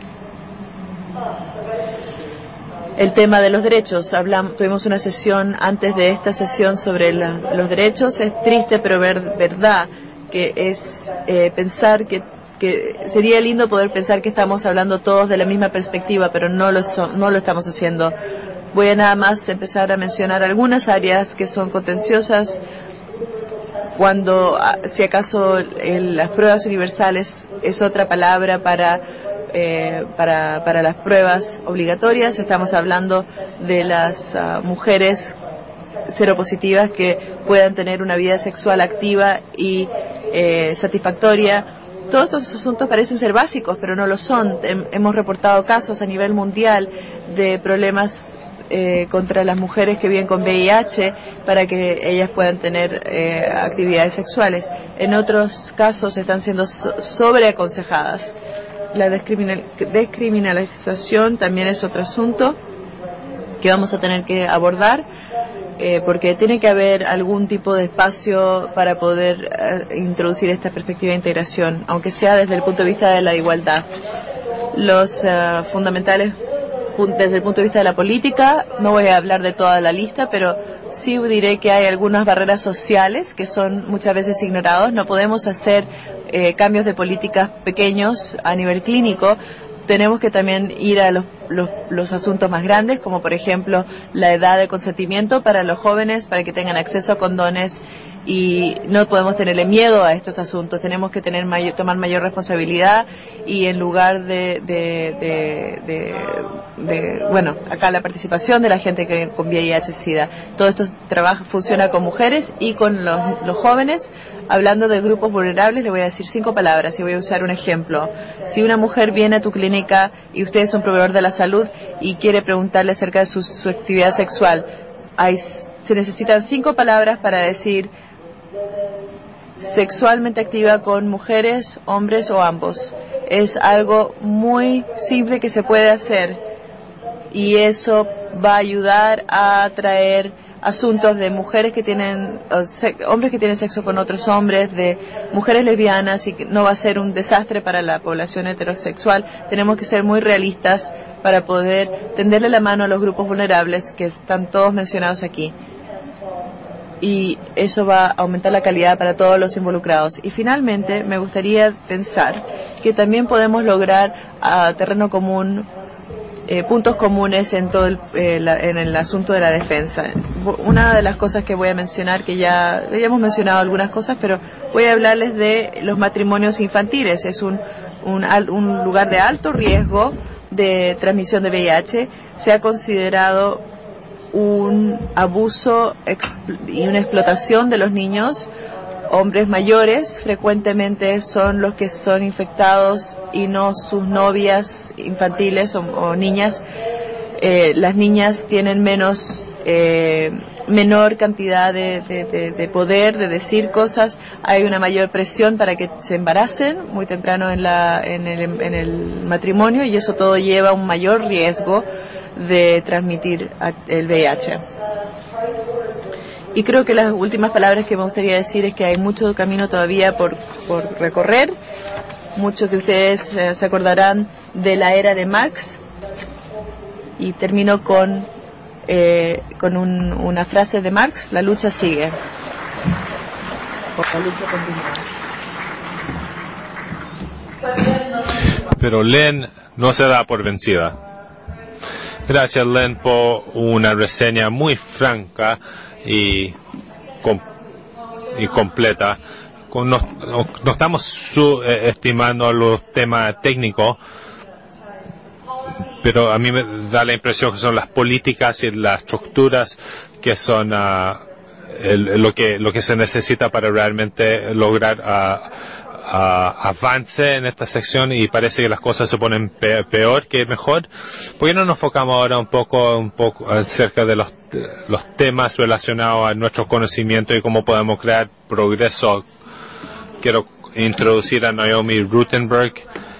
El tema de los derechos, hablamos, tuvimos una sesión antes de esta sesión sobre la, los derechos. Es triste pero ver, verdad que es eh, pensar que, que sería lindo poder pensar que estamos hablando todos de la misma perspectiva, pero no lo, so, no lo estamos haciendo. Voy a nada más empezar a mencionar algunas áreas que son contenciosas. Cuando, si acaso, el, las pruebas universales es otra palabra para, eh, para, para las pruebas obligatorias. Estamos hablando de las uh, mujeres seropositivas que puedan tener una vida sexual activa y eh, satisfactoria. Todos estos asuntos parecen ser básicos, pero no lo son. Hem, hemos reportado casos a nivel mundial de problemas Eh, contra las mujeres que viven con V I H para que ellas puedan tener eh, actividades sexuales. En otros casos están siendo so sobreaconsejadas. La descriminal descriminalización también es otro asunto que vamos a tener que abordar, eh, porque tiene que haber algún tipo de espacio para poder eh, introducir esta perspectiva de integración, aunque sea desde el punto de vista de la igualdad. Los uh, fundamentales desde el punto de vista de la política, no voy a hablar de toda la lista, pero sí diré que hay algunas barreras sociales que son muchas veces ignoradas. No podemos hacer eh, cambios de políticas pequeños a nivel clínico. Tenemos que también ir a los los, los asuntos más grandes, como por ejemplo la edad de consentimiento para los jóvenes, para que tengan acceso a condones, y no podemos tenerle miedo a estos asuntos, tenemos que tener mayor, tomar mayor responsabilidad, y en lugar de, de, de, de, de, bueno, acá la participación de la gente que con V I H SIDA, todo esto trabaja, funciona con mujeres y con los, los jóvenes. Hablando de grupos vulnerables, le voy a decir cinco palabras y voy a usar un ejemplo. Si una mujer viene a tu clínica y usted es un proveedor de la salud y quiere preguntarle acerca de su, su actividad sexual, hay, se necesitan cinco palabras para decir sexualmente activa con mujeres, hombres o ambos. Es algo muy simple que se puede hacer, y eso va a ayudar a atraer asuntos de mujeres que tienen, hombres que tienen sexo con otros hombres, de mujeres lesbianas, y que no va a ser un desastre para la población heterosexual. Tenemos que ser muy realistas para poder tenderle la mano a los grupos vulnerables que están todos mencionados aquí, y eso va a aumentar la calidad para todos los involucrados. Y finalmente me gustaría pensar que también podemos lograr a terreno común Eh, puntos comunes en todo el, eh, la, en el asunto de la defensa. Una de las cosas que voy a mencionar, que ya, ya hemos mencionado algunas cosas, pero voy a hablarles de los matrimonios infantiles. Es un, un, un lugar de alto riesgo de transmisión de V I H. Se ha considerado un abuso y una explotación de los niños. Hombres mayores frecuentemente son los que son infectados y no sus novias infantiles o, o niñas. Eh, las niñas tienen menos, eh, menor cantidad de, de, de, de poder de decir cosas. Hay una mayor presión para que se embaracen muy temprano en, la, en, el, en el matrimonio, y eso todo lleva a un mayor riesgo de transmitir el V I H. Y creo que las últimas palabras que me gustaría decir es que hay mucho camino todavía por, por recorrer. Muchos de ustedes eh, se acordarán de la era de Marx, y termino con, eh, con un, una frase de Marx: la lucha sigue. La lucha continúa. Pero Len no se da por vencida. Gracias, Len, por una reseña muy franca y, com, y completa. No, no, no estamos subestimando los temas técnicos, pero a mí me da la impresión que son las políticas y las estructuras que son uh, el, lo que lo que se necesita para realmente lograr uh, Uh, avance en esta sección, y parece que las cosas se ponen pe peor que mejor. ¿Por qué no nos enfocamos ahora un poco un poco acerca de los, de los temas relacionados a nuestros conocimientos y cómo podemos crear progreso? Quiero introducir a Naomi Rutenberg,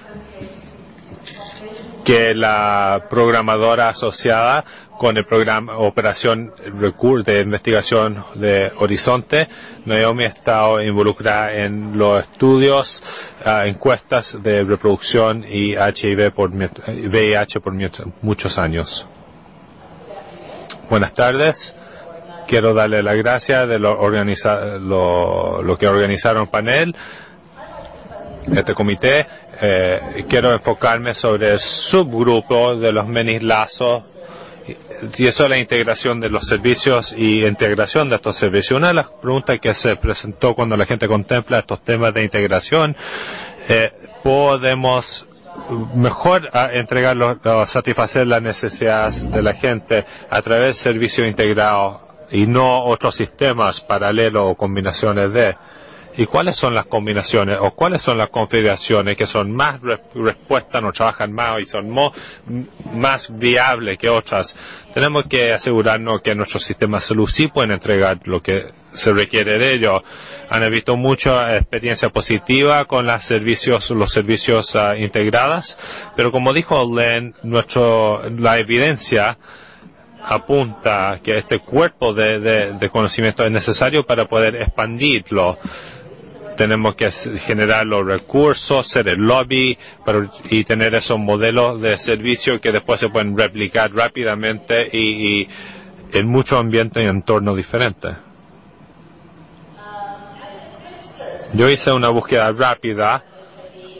que es la programadora asociada con el programa Operación de Investigación de Horizonte. Naomi ha estado involucrada en los estudios, uh, encuestas de reproducción y H I V por, V I H por muchos años. Buenas tardes. Quiero darle las gracias de lo, organiza, lo, lo que organizaron el panel, este comité. Eh, quiero enfocarme sobre el subgrupo de los menislazos, y eso es la integración de los servicios y integración de estos servicios. Una de las preguntas que se presentó cuando la gente contempla estos temas de integración, eh, podemos mejor entregar, los, satisfacer las necesidades de la gente a través de servicios integrados y no otros sistemas paralelos o combinaciones de. ¿Y cuáles son las combinaciones o cuáles son las configuraciones que son más re respuestas, no trabajan más y son mo más viables que otras? Tenemos que asegurarnos que nuestros sistemas de salud sí pueden entregar lo que se requiere de ellos. Han visto mucha experiencia positiva con los servicios, los servicios uh, integrados, pero como dijo Len, nuestro, la evidencia apunta que este cuerpo de, de, de conocimiento es necesario para poder expandirlo. Tenemos que generar los recursos, ser el lobby para, y tener esos modelos de servicio que después se pueden replicar rápidamente y, y en muchos ambientes y entornos diferentes. Yo hice una búsqueda rápida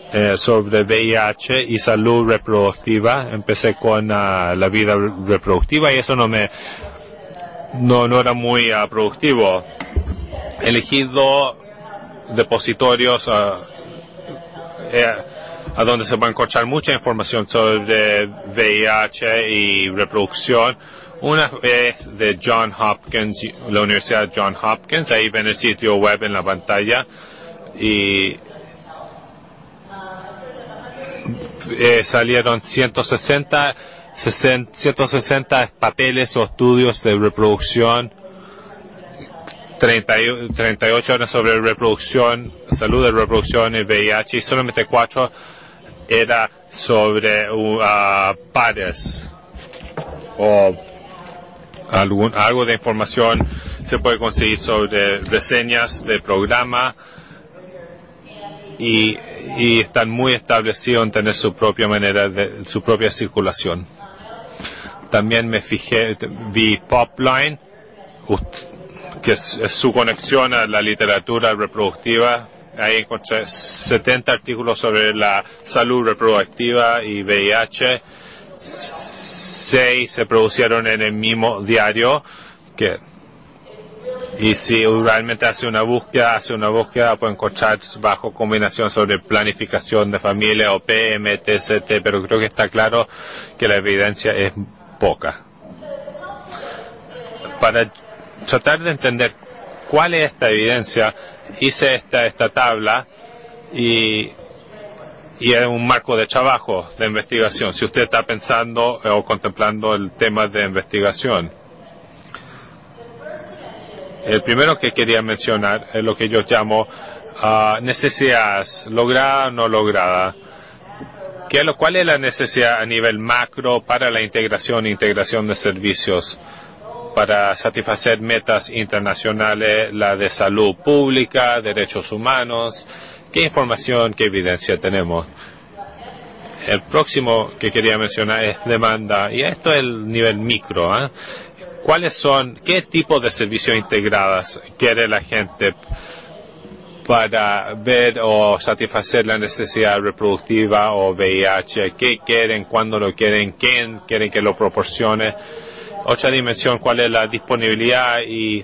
eh, sobre V I H y salud reproductiva. Empecé con uh, la vida reproductiva y eso no me no, no era muy uh, productivo. Elegí dos depositorios uh, eh, a donde se va a encontrar mucha información sobre V I H y reproducción. Una es de John Hopkins, la Universidad John Hopkins. Ahí ven el sitio web en la pantalla. Y eh, salieron ciento sesenta, ciento sesenta papeles o estudios de reproducción, treinta y ocho horas sobre reproducción, salud de reproducción y V I H, y solamente cuatro era sobre uh, pares o algún, algo de información se puede conseguir sobre reseñas de programa y, y están muy establecidos en tener su propia manera de su propia circulación. También me fijé, vi Popline, que es, es su conexión a la literatura reproductiva. Ahí encontré setenta artículos sobre la salud reproductiva y V I H. Seis se producieron en el mismo diario. Que, y si realmente hace una búsqueda, hace una búsqueda, puede encontrar bajo combinación sobre planificación de familia o P M T C T, pero creo que está claro que la evidencia es poca. Para tratar de entender cuál es esta evidencia, hice esta, esta tabla y, y es un marco de trabajo de investigación. Si usted está pensando o contemplando el tema de investigación. El primero que quería mencionar es lo que yo llamo uh, necesidades, lograda o no lograda. ¿Qué, lo, ¿Cuál es la necesidad a nivel macro para la integración e integración de servicios? Para satisfacer metas internacionales, la de salud pública, derechos humanos. ¿Qué información, qué evidencia tenemos? El próximo que quería mencionar es demanda, y esto es el nivel micro. ¿eh? ¿Cuáles son, qué tipo de servicios integradas quiere la gente para ver o satisfacer la necesidad reproductiva o V I H? ¿Qué quieren, cuándo lo quieren, quién quieren que lo proporcione? Otra dimensión, cuál es la disponibilidad y,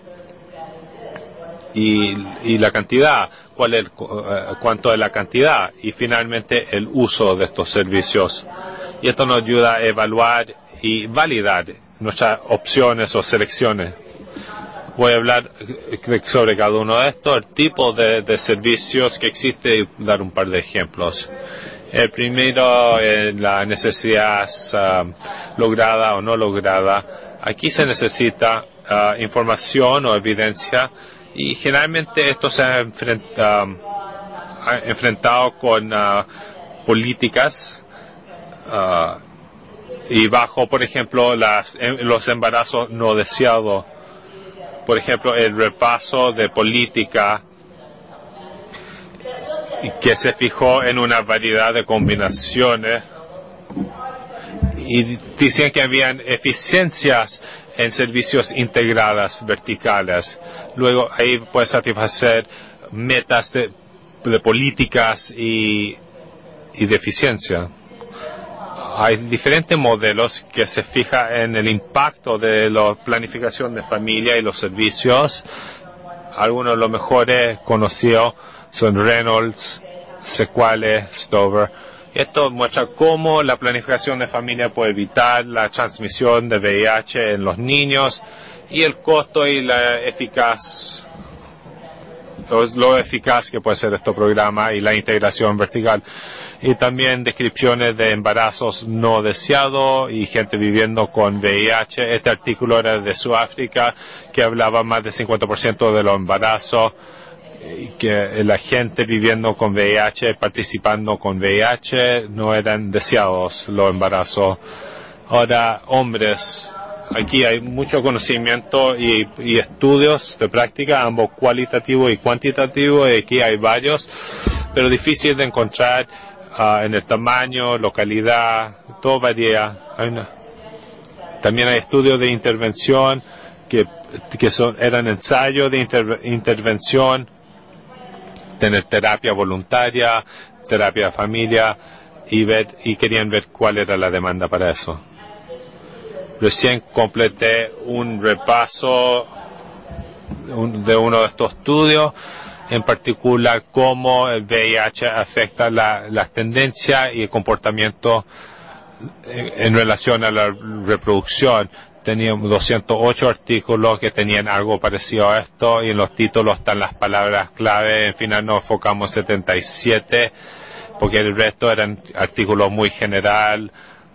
y, y la cantidad, cuál es, uh, cuánto es la cantidad y finalmente el uso de estos servicios. Y esto nos ayuda a evaluar y validar nuestras opciones o selecciones. Voy a hablar sobre cada uno de estos, el tipo de, de servicios que existe y dar un par de ejemplos. El primero es la necesidad uh, lograda o no lograda. Aquí se necesita uh, información o evidencia y generalmente esto se ha enfrenta, um, enfrentado con uh, políticas uh, y bajo, por ejemplo, las, los embarazos no deseados. Por ejemplo, el repaso de política que se fijó en una variedad de combinaciones y decían que habían eficiencias en servicios integradas verticales. Luego ahí puede satisfacer metas de, de políticas y, y de eficiencia. Hay diferentes modelos que se fijan en el impacto de la planificación de familia y los servicios. Algunos de los mejores conocidos son Reynolds, Sequale, Stover. Esto muestra cómo la planificación de familia puede evitar la transmisión de V I H en los niños y el costo y la eficaz, lo eficaz que puede ser este programa y la integración vertical. Y también descripciones de embarazos no deseados y gente viviendo con V I H. Este artículo era de Sudáfrica, que hablaba más del cincuenta por ciento de los embarazos, y que la gente viviendo con V I H, participando con V I H, no eran deseados los embarazos. Ahora, hombres, aquí hay mucho conocimiento y, y estudios de práctica, ambos cualitativo y cuantitativo, y aquí hay varios, pero difícil de encontrar. Uh, en el tamaño, localidad, todo varía. Hay una, también hay estudios de intervención que, que son, eran ensayos de inter, intervención, tener terapia voluntaria, terapia de familia y, ver, y querían ver cuál era la demanda para eso. Recién completé un repaso de uno de estos estudios, en particular cómo el V I H afecta la, las tendencias y el comportamiento en, en relación a la reproducción. Teníamos doscientos ocho artículos que tenían algo parecido a esto, y en los títulos están las palabras clave. En final nos enfocamos en setenta y siete, porque el resto eran artículos muy general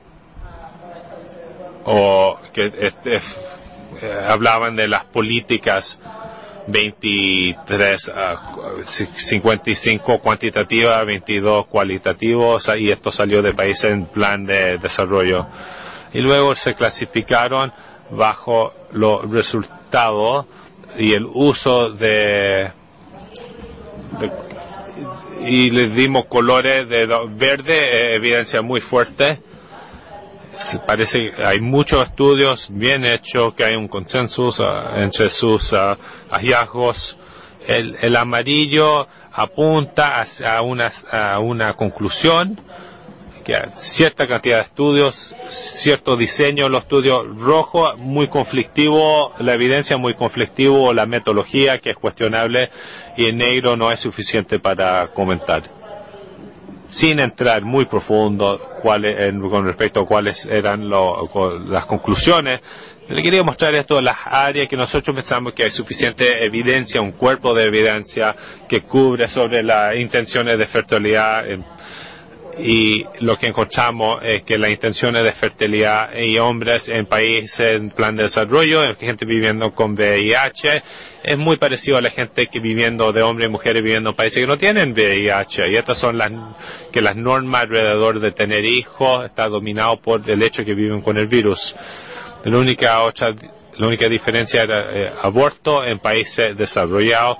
o que este, eh, hablaban de las políticas veintitrés, uh, cincuenta y cinco cuantitativas, veintidós cualitativos, y esto salió de países en plan de desarrollo. Y luego se clasificaron bajo los resultados y el uso de, de y les dimos colores de verde, eh, evidencia muy fuerte. Parece que hay muchos estudios bien hechos, que hay un consenso uh, entre sus uh, hallazgos. El, el amarillo apunta a, a, una, a una conclusión, que hay cierta cantidad de estudios, cierto diseño. Los estudios rojos, muy conflictivo, la evidencia muy conflictivo, la metodología que es cuestionable, y el negro no es suficiente para comentar. Sin entrar muy profundo cuáles, en, con respecto a cuáles eran lo, las conclusiones, le quería mostrar esto de las áreas que nosotros pensamos que hay suficiente evidencia, un cuerpo de evidencia que cubre sobre las intenciones de fertilidad. En, y lo que encontramos es que las intenciones de fertilidad y hombres en países en plan de desarrollo, en gente viviendo con V I H, es muy parecido a la gente que viviendo de hombres y mujeres viviendo en países que no tienen V I H. Y estas son las que las normas alrededor de tener hijos está dominado por el hecho que viven con el virus. La única otra, la única diferencia era eh, aborto en países desarrollados.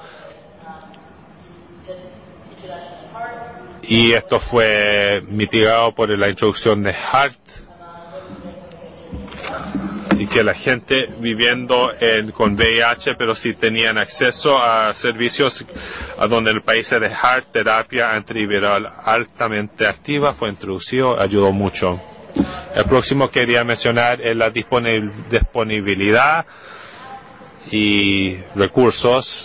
Y esto fue mitigado por la introducción de HART, y que la gente viviendo en, con V I H, pero sí tenían acceso a servicios a donde el país de HART, terapia antirretroviral altamente activa, fue introducido, ayudó mucho. El próximo que quería mencionar es la disponibilidad y recursos.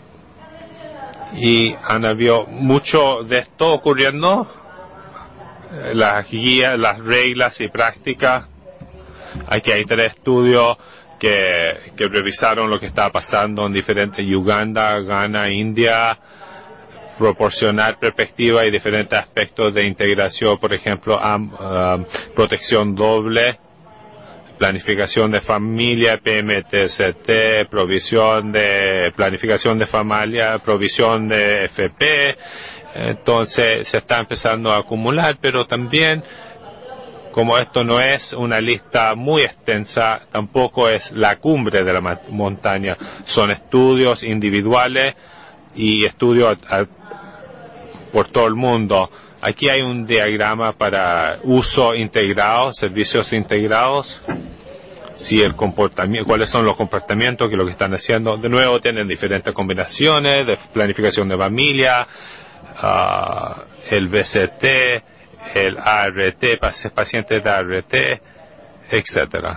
Y han habido mucho de esto ocurriendo, las guías, las reglas y prácticas. Aquí hay tres estudios que, que revisaron lo que estaba pasando en diferentes Uganda, Ghana, India, proporcionar perspectiva y diferentes aspectos de integración, por ejemplo, um, um, protección doble, planificación de familia, P M T C T, provisión de planificación de familia, provisión de F P. Entonces se está empezando a acumular, pero también, como esto no es una lista muy extensa, tampoco es la cumbre de la montaña. Son estudios individuales y estudios a, a, por todo el mundo. Aquí hay un diagrama para uso integrado, servicios integrados. Si el comportamiento, cuáles son los comportamientos que lo que están haciendo. De nuevo tienen diferentes combinaciones de planificación de familia, uh, el V C T, el A R T, pacientes de A R T, etcétera.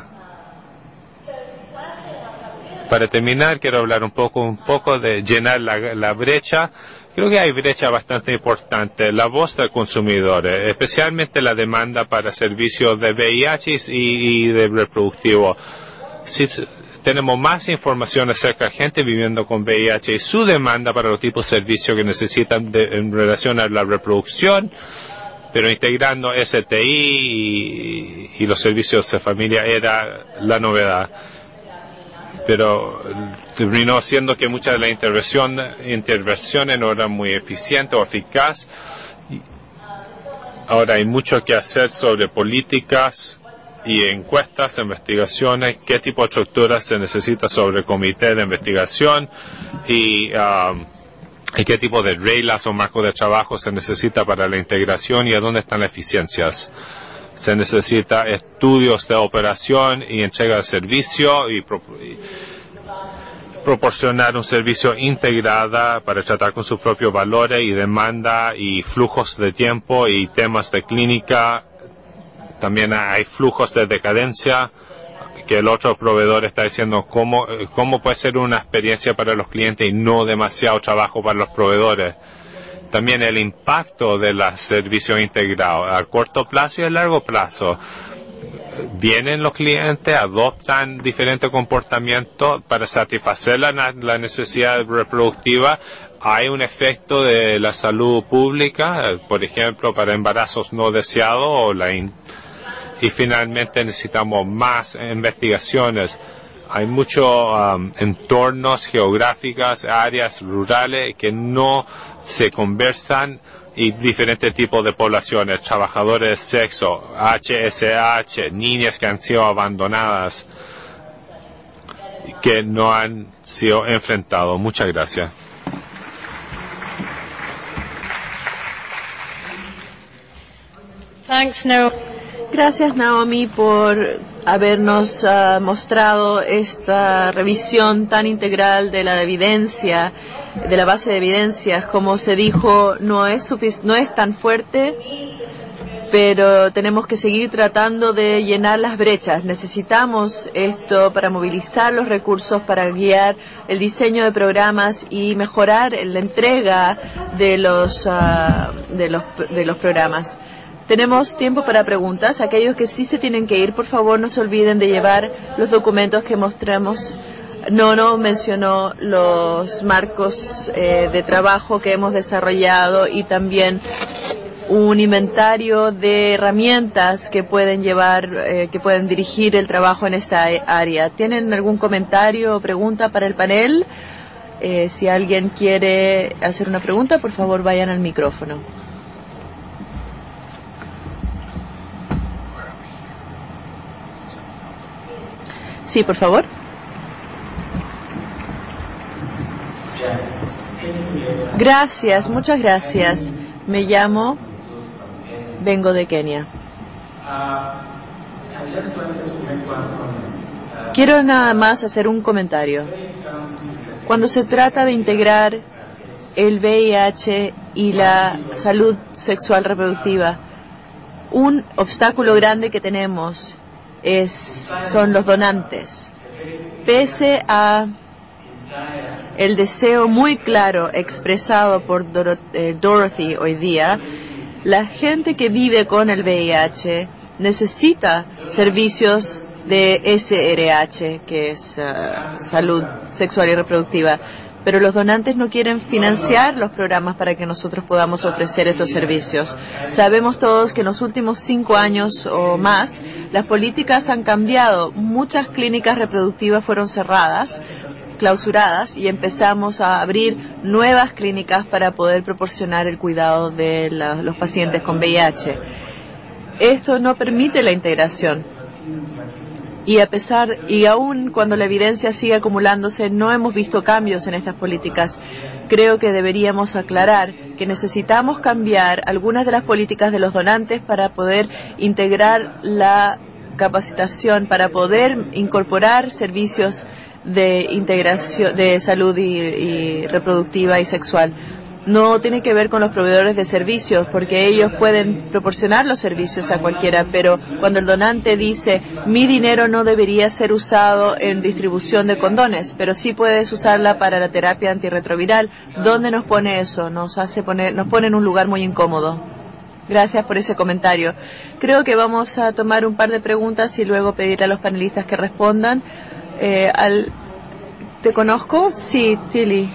Para terminar, quiero hablar un poco, un poco de llenar la, la brecha. Creo que hay brecha bastante importante. La voz del consumidor, especialmente la demanda para servicios de V I H y, y de reproductivo. Si tenemos más información acerca de gente viviendo con V I H y su demanda para los tipos de servicios que necesitan de, en relación a la reproducción, pero integrando S T I y, y los servicios de familia era la novedad. Pero terminó siendo que muchas de las intervención, intervenciones no eran muy eficientes o eficaces. Ahora hay mucho que hacer sobre políticas y encuestas, investigaciones, qué tipo de estructuras se necesita sobre comité de investigación y, um, y qué tipo de reglas o marcos de trabajo se necesita para la integración y a dónde están las eficiencias. Se necesita estudios de operación y entrega de servicio y, y proporcionar un servicio integrado para tratar con sus propios valores y demanda y flujos de tiempo y temas de clínica. También hay flujos de decadencia que el otro proveedor está diciendo cómo, cómo puede ser una experiencia para los clientes y no demasiado trabajo para los proveedores. También el impacto de los servicios integrados a corto plazo y a largo plazo. Vienen los clientes, adoptan diferentes comportamientos para satisfacer la, la necesidad reproductiva. Hay un efecto de la salud pública, por ejemplo, para embarazos no deseados. O la in y finalmente necesitamos más investigaciones. Hay muchos um, entornos geográficos, áreas rurales que no se conversan y diferentes tipos de poblaciones, trabajadores de sexo, H S H, niñas que han sido abandonadas, que no han sido enfrentados. Muchas gracias. Thanks, no. Gracias, Naomi, por habernos uh, mostrado esta revisión tan integral de la evidencia, de la base de evidencias. Como se dijo, no es sufic- no es tan fuerte, pero tenemos que seguir tratando de llenar las brechas. Necesitamos esto para movilizar los recursos, para guiar el diseño de programas y mejorar la entrega de los, uh, de los, de los programas. Tenemos tiempo para preguntas. Aquellos que sí se tienen que ir, por favor, no se olviden de llevar los documentos que mostramos. Nono mencionó los marcos eh, de trabajo que hemos desarrollado y también un inventario de herramientas que pueden llevar, eh, que pueden dirigir el trabajo en esta área. ¿Tienen algún comentario o pregunta para el panel? Eh, si alguien quiere hacer una pregunta, por favor, vayan al micrófono. Sí, por favor. Gracias, muchas gracias. Me llamo, vengo de Kenia. Quiero nada más hacer un comentario. Cuando se trata de integrar el V I H y la salud sexual reproductiva, un obstáculo grande que tenemos es, son los donantes. Pese a el deseo muy claro expresado por Doro eh, Dorothy hoy día, la gente que vive con el V I H necesita servicios de S R H, que es uh, salud sexual y reproductiva, pero los donantes no quieren financiar los programas para que nosotros podamos ofrecer estos servicios. Sabemos todos que en los últimos cinco años o más, las políticas han cambiado. Muchas clínicas reproductivas fueron cerradas, clausuradas, y empezamos a abrir nuevas clínicas para poder proporcionar el cuidado de la, los pacientes con V I H. Esto no permite la integración. Y a pesar, y aún cuando la evidencia sigue acumulándose, no hemos visto cambios en estas políticas. Creo que deberíamos aclarar que necesitamos cambiar algunas de las políticas de los donantes para poder integrar la capacitación, para poder incorporar servicios de integración de salud y, y reproductiva y sexual. No tiene que ver con los proveedores de servicios, porque ellos pueden proporcionar los servicios a cualquiera, pero cuando el donante dice, mi dinero no debería ser usado en distribución de condones, pero sí puedes usarla para la terapia antirretroviral, ¿dónde nos pone eso? Nos hace poner, nos pone en un lugar muy incómodo. Gracias por ese comentario. Creo que vamos a tomar un par de preguntas y luego pedirle a los panelistas que respondan. Eh, al, ¿Te conozco? Sí, Tilly.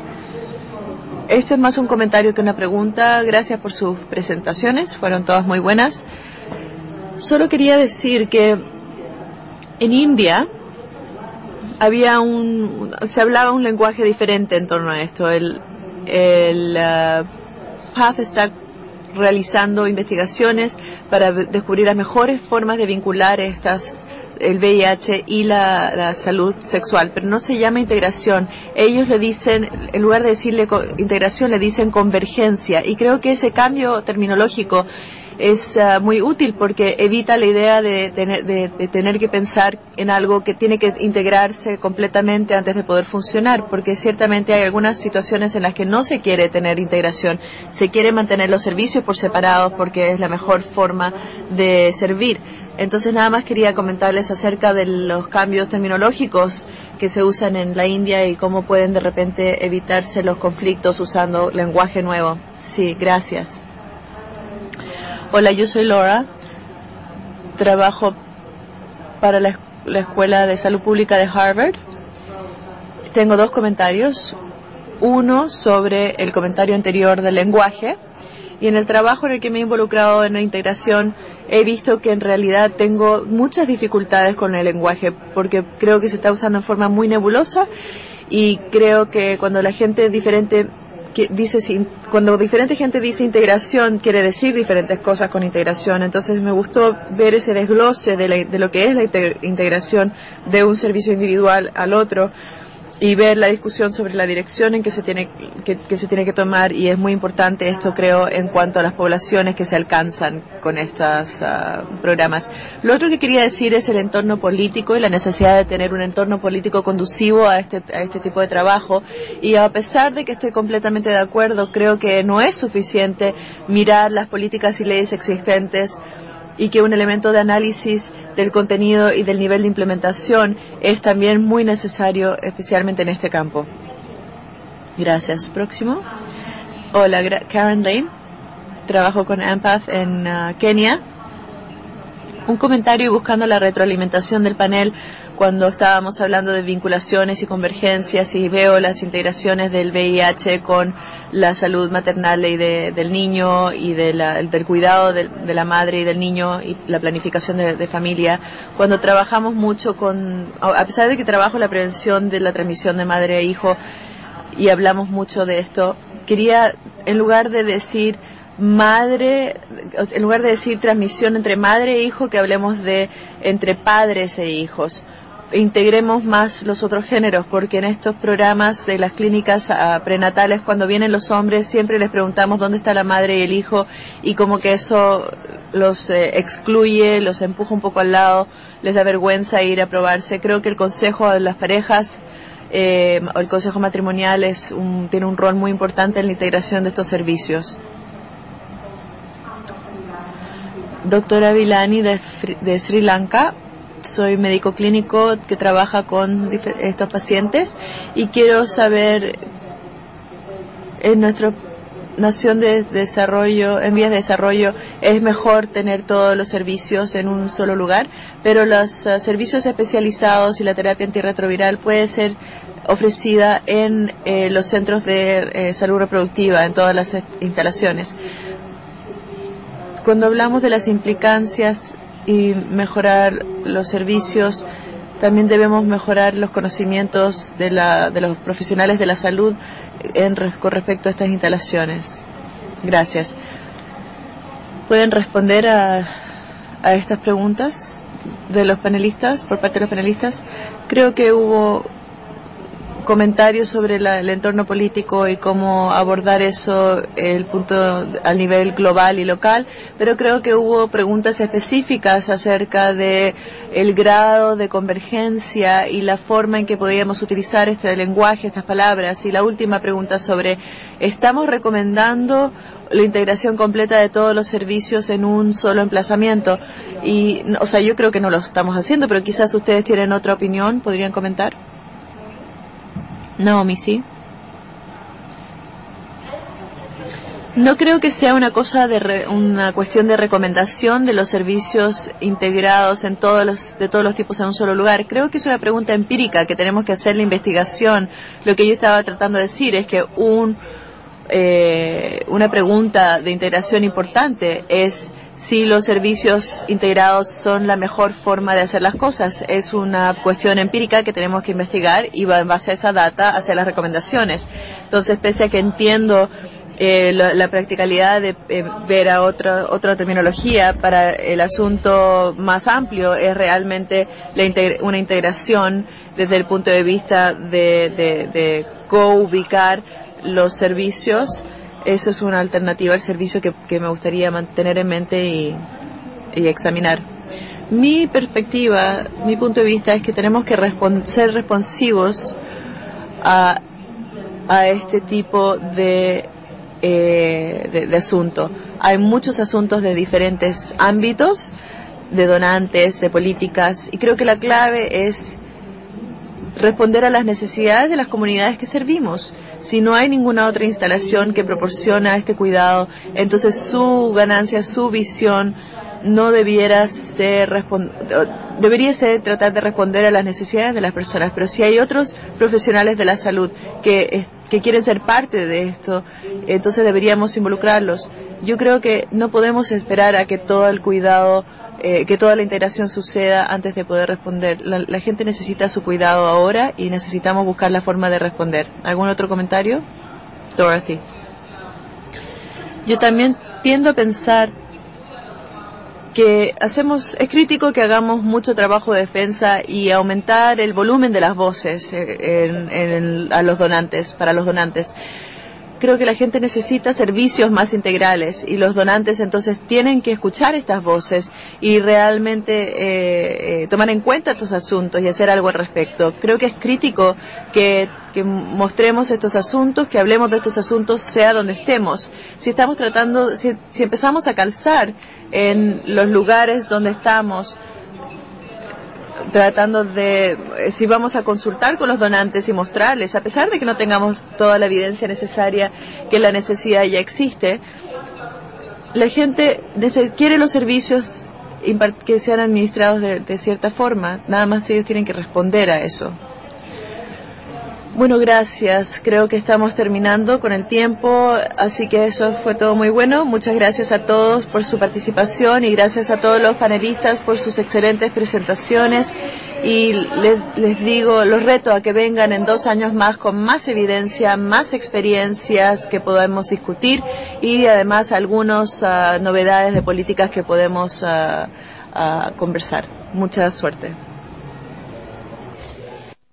Esto es más un comentario que una pregunta. Gracias por sus presentaciones, fueron todas muy buenas. Solo quería decir que en India había un, se hablaba un lenguaje diferente en torno a esto. El, el uh, P A T H está realizando investigaciones para descubrir las mejores formas de vincular estas el V I H y la, la salud sexual, pero no se llama integración. Ellos le dicen, en lugar de decirle integración, le dicen convergencia, y creo que ese cambio terminológico es uh, muy útil porque evita la idea de tener, de, de tener que pensar en algo que tiene que integrarse completamente antes de poder funcionar, porque ciertamente hay algunas situaciones en las que no se quiere tener integración, se quiere mantener los servicios por separados porque es la mejor forma de servir. Entonces nada más quería comentarles acerca de los cambios terminológicos que se usan en la India y cómo pueden de repente evitarse los conflictos usando lenguaje nuevo. Sí, gracias. Hola, yo soy Laura, trabajo para la, la Escuela de Salud Pública de Harvard. Tengo dos comentarios, uno sobre el comentario anterior del lenguaje, y en el trabajo en el que me he involucrado en la integración he visto que en realidad tengo muchas dificultades con el lenguaje porque creo que se está usando en forma muy nebulosa y creo que cuando la gente diferente que dice cuando diferente gente dice integración quiere decir diferentes cosas con integración. Entonces me gustó ver ese desglose de, la, de lo que es la integración de un servicio individual al otro y ver la discusión sobre la dirección en que se tiene que, que se tiene que tomar, y es muy importante esto, creo, en cuanto a las poblaciones que se alcanzan con estos uh, programas. Lo otro que quería decir es el entorno político y la necesidad de tener un entorno político conducivo a este, a este tipo de trabajo, y a pesar de que estoy completamente de acuerdo, creo que no es suficiente mirar las políticas y leyes existentes y que un elemento de análisis del contenido y del nivel de implementación es también muy necesario, especialmente en este campo. Gracias. Próximo. Hola, Karen Lane. Trabajo con Empath en uh, Kenia. Un comentario y buscando la retroalimentación del panel cuando estábamos hablando de vinculaciones y convergencias, y veo las integraciones del V I H con la salud maternal y de, del niño y de la, del cuidado de, de la madre y del niño y la planificación de, de familia. Cuando trabajamos mucho con, a pesar de que trabajo la prevención de la transmisión de madre a hijo y hablamos mucho de esto, quería, en lugar de decir madre, en lugar de decir transmisión entre madre e hijo, que hablemos de entre padres e hijos. Integremos más los otros géneros, porque en estos programas de las clínicas uh, prenatales, cuando vienen los hombres, siempre les preguntamos dónde está la madre y el hijo, y como que eso los eh, excluye, los empuja un poco al lado, les da vergüenza ir a probarse. Creo que el consejo de las parejas, eh, o el consejo matrimonial es un, tiene un rol muy importante en la integración de estos servicios. Doctora Vilani de, de Sri Lanka. Soy médico clínico que trabaja con estos pacientes y quiero saber, en nuestra nación de desarrollo, en vías de desarrollo, es mejor tener todos los servicios en un solo lugar, pero los uh, servicios especializados y la terapia antirretroviral puede ser ofrecida en eh, los centros de eh, salud reproductiva, en todas las instalaciones. Cuando hablamos de las implicancias y mejorar los servicios, también debemos mejorar los conocimientos de, la, de los profesionales de la salud en, con respecto a estas instalaciones. Gracias. ¿Pueden responder a, a estas preguntas de los panelistas, por parte de los panelistas? Creo que hubo comentarios sobre la, el entorno político y cómo abordar eso, el punto a nivel global y local, pero creo que hubo preguntas específicas acerca de el grado de convergencia y la forma en que podíamos utilizar este lenguaje, estas palabras. Y la última pregunta sobre, ¿estamos recomendando la integración completa de todos los servicios en un solo emplazamiento? Y, o sea, yo creo que no lo estamos haciendo, pero quizás ustedes tienen otra opinión, ¿podrían comentar? Naomi, sí. No creo que sea una cosa de re, una cuestión de recomendación de los servicios integrados en todos los de todos los tipos en un solo lugar. Creo que es una pregunta empírica que tenemos que hacer la investigación. Lo que yo estaba tratando de decir es que un eh, una pregunta de integración importante es si los servicios integrados son la mejor forma de hacer las cosas. Es una cuestión empírica que tenemos que investigar y en base a esa data hacer las recomendaciones. Entonces, pese a que entiendo eh, la, la practicalidad de eh, ver a otra, otra terminología, para el asunto más amplio es realmente la integ- una integración desde el punto de vista de, de, de co-ubicar los servicios eso es una alternativa al servicio que, que me gustaría mantener en mente y, y examinar. Mi perspectiva, mi punto de vista es que tenemos que respon- ser responsivos a, a este tipo de, eh, de, de asunto. Hay muchos asuntos de diferentes ámbitos, de donantes, de políticas, y creo que la clave es responder a las necesidades de las comunidades que servimos. Si no hay ninguna otra instalación que proporciona este cuidado, entonces su ganancia, su visión no debiera ser debería ser tratar de responder a las necesidades de las personas, pero si hay otros profesionales de la salud que, que quieren ser parte de esto, entonces deberíamos involucrarlos. Yo creo que no podemos esperar a que todo el cuidado, eh, que toda la integración suceda antes de poder responder. La, la gente necesita su cuidado ahora y necesitamos buscar la forma de responder. ¿Algún otro comentario? Dorothy. Yo también tiendo a pensar que hacemos, es crítico que hagamos mucho trabajo de defensa y aumentar el volumen de las voces en, en, a los donantes, para los donantes. Creo que la gente necesita servicios más integrales y los donantes entonces tienen que escuchar estas voces y realmente eh, eh, tomar en cuenta estos asuntos y hacer algo al respecto. Creo que es crítico que, que mostremos estos asuntos, que hablemos de estos asuntos sea donde estemos. Si estamos tratando, si, si empezamos a calzar en los lugares donde estamos, tratando de, si vamos a consultar con los donantes y mostrarles, a pesar de que no tengamos toda la evidencia necesaria, que la necesidad ya existe, la gente quiere los servicios que sean administrados de, de cierta forma, nada más ellos tienen que responder a eso. Bueno, gracias. Creo que estamos terminando con el tiempo, así que eso fue todo muy bueno. Muchas gracias a todos por su participación y gracias a todos los panelistas por sus excelentes presentaciones. Y les, les digo, los reto a que vengan en dos años más con más evidencia, más experiencias que podemos discutir y además algunas uh, novedades de políticas que podemos uh, uh, conversar. Mucha suerte.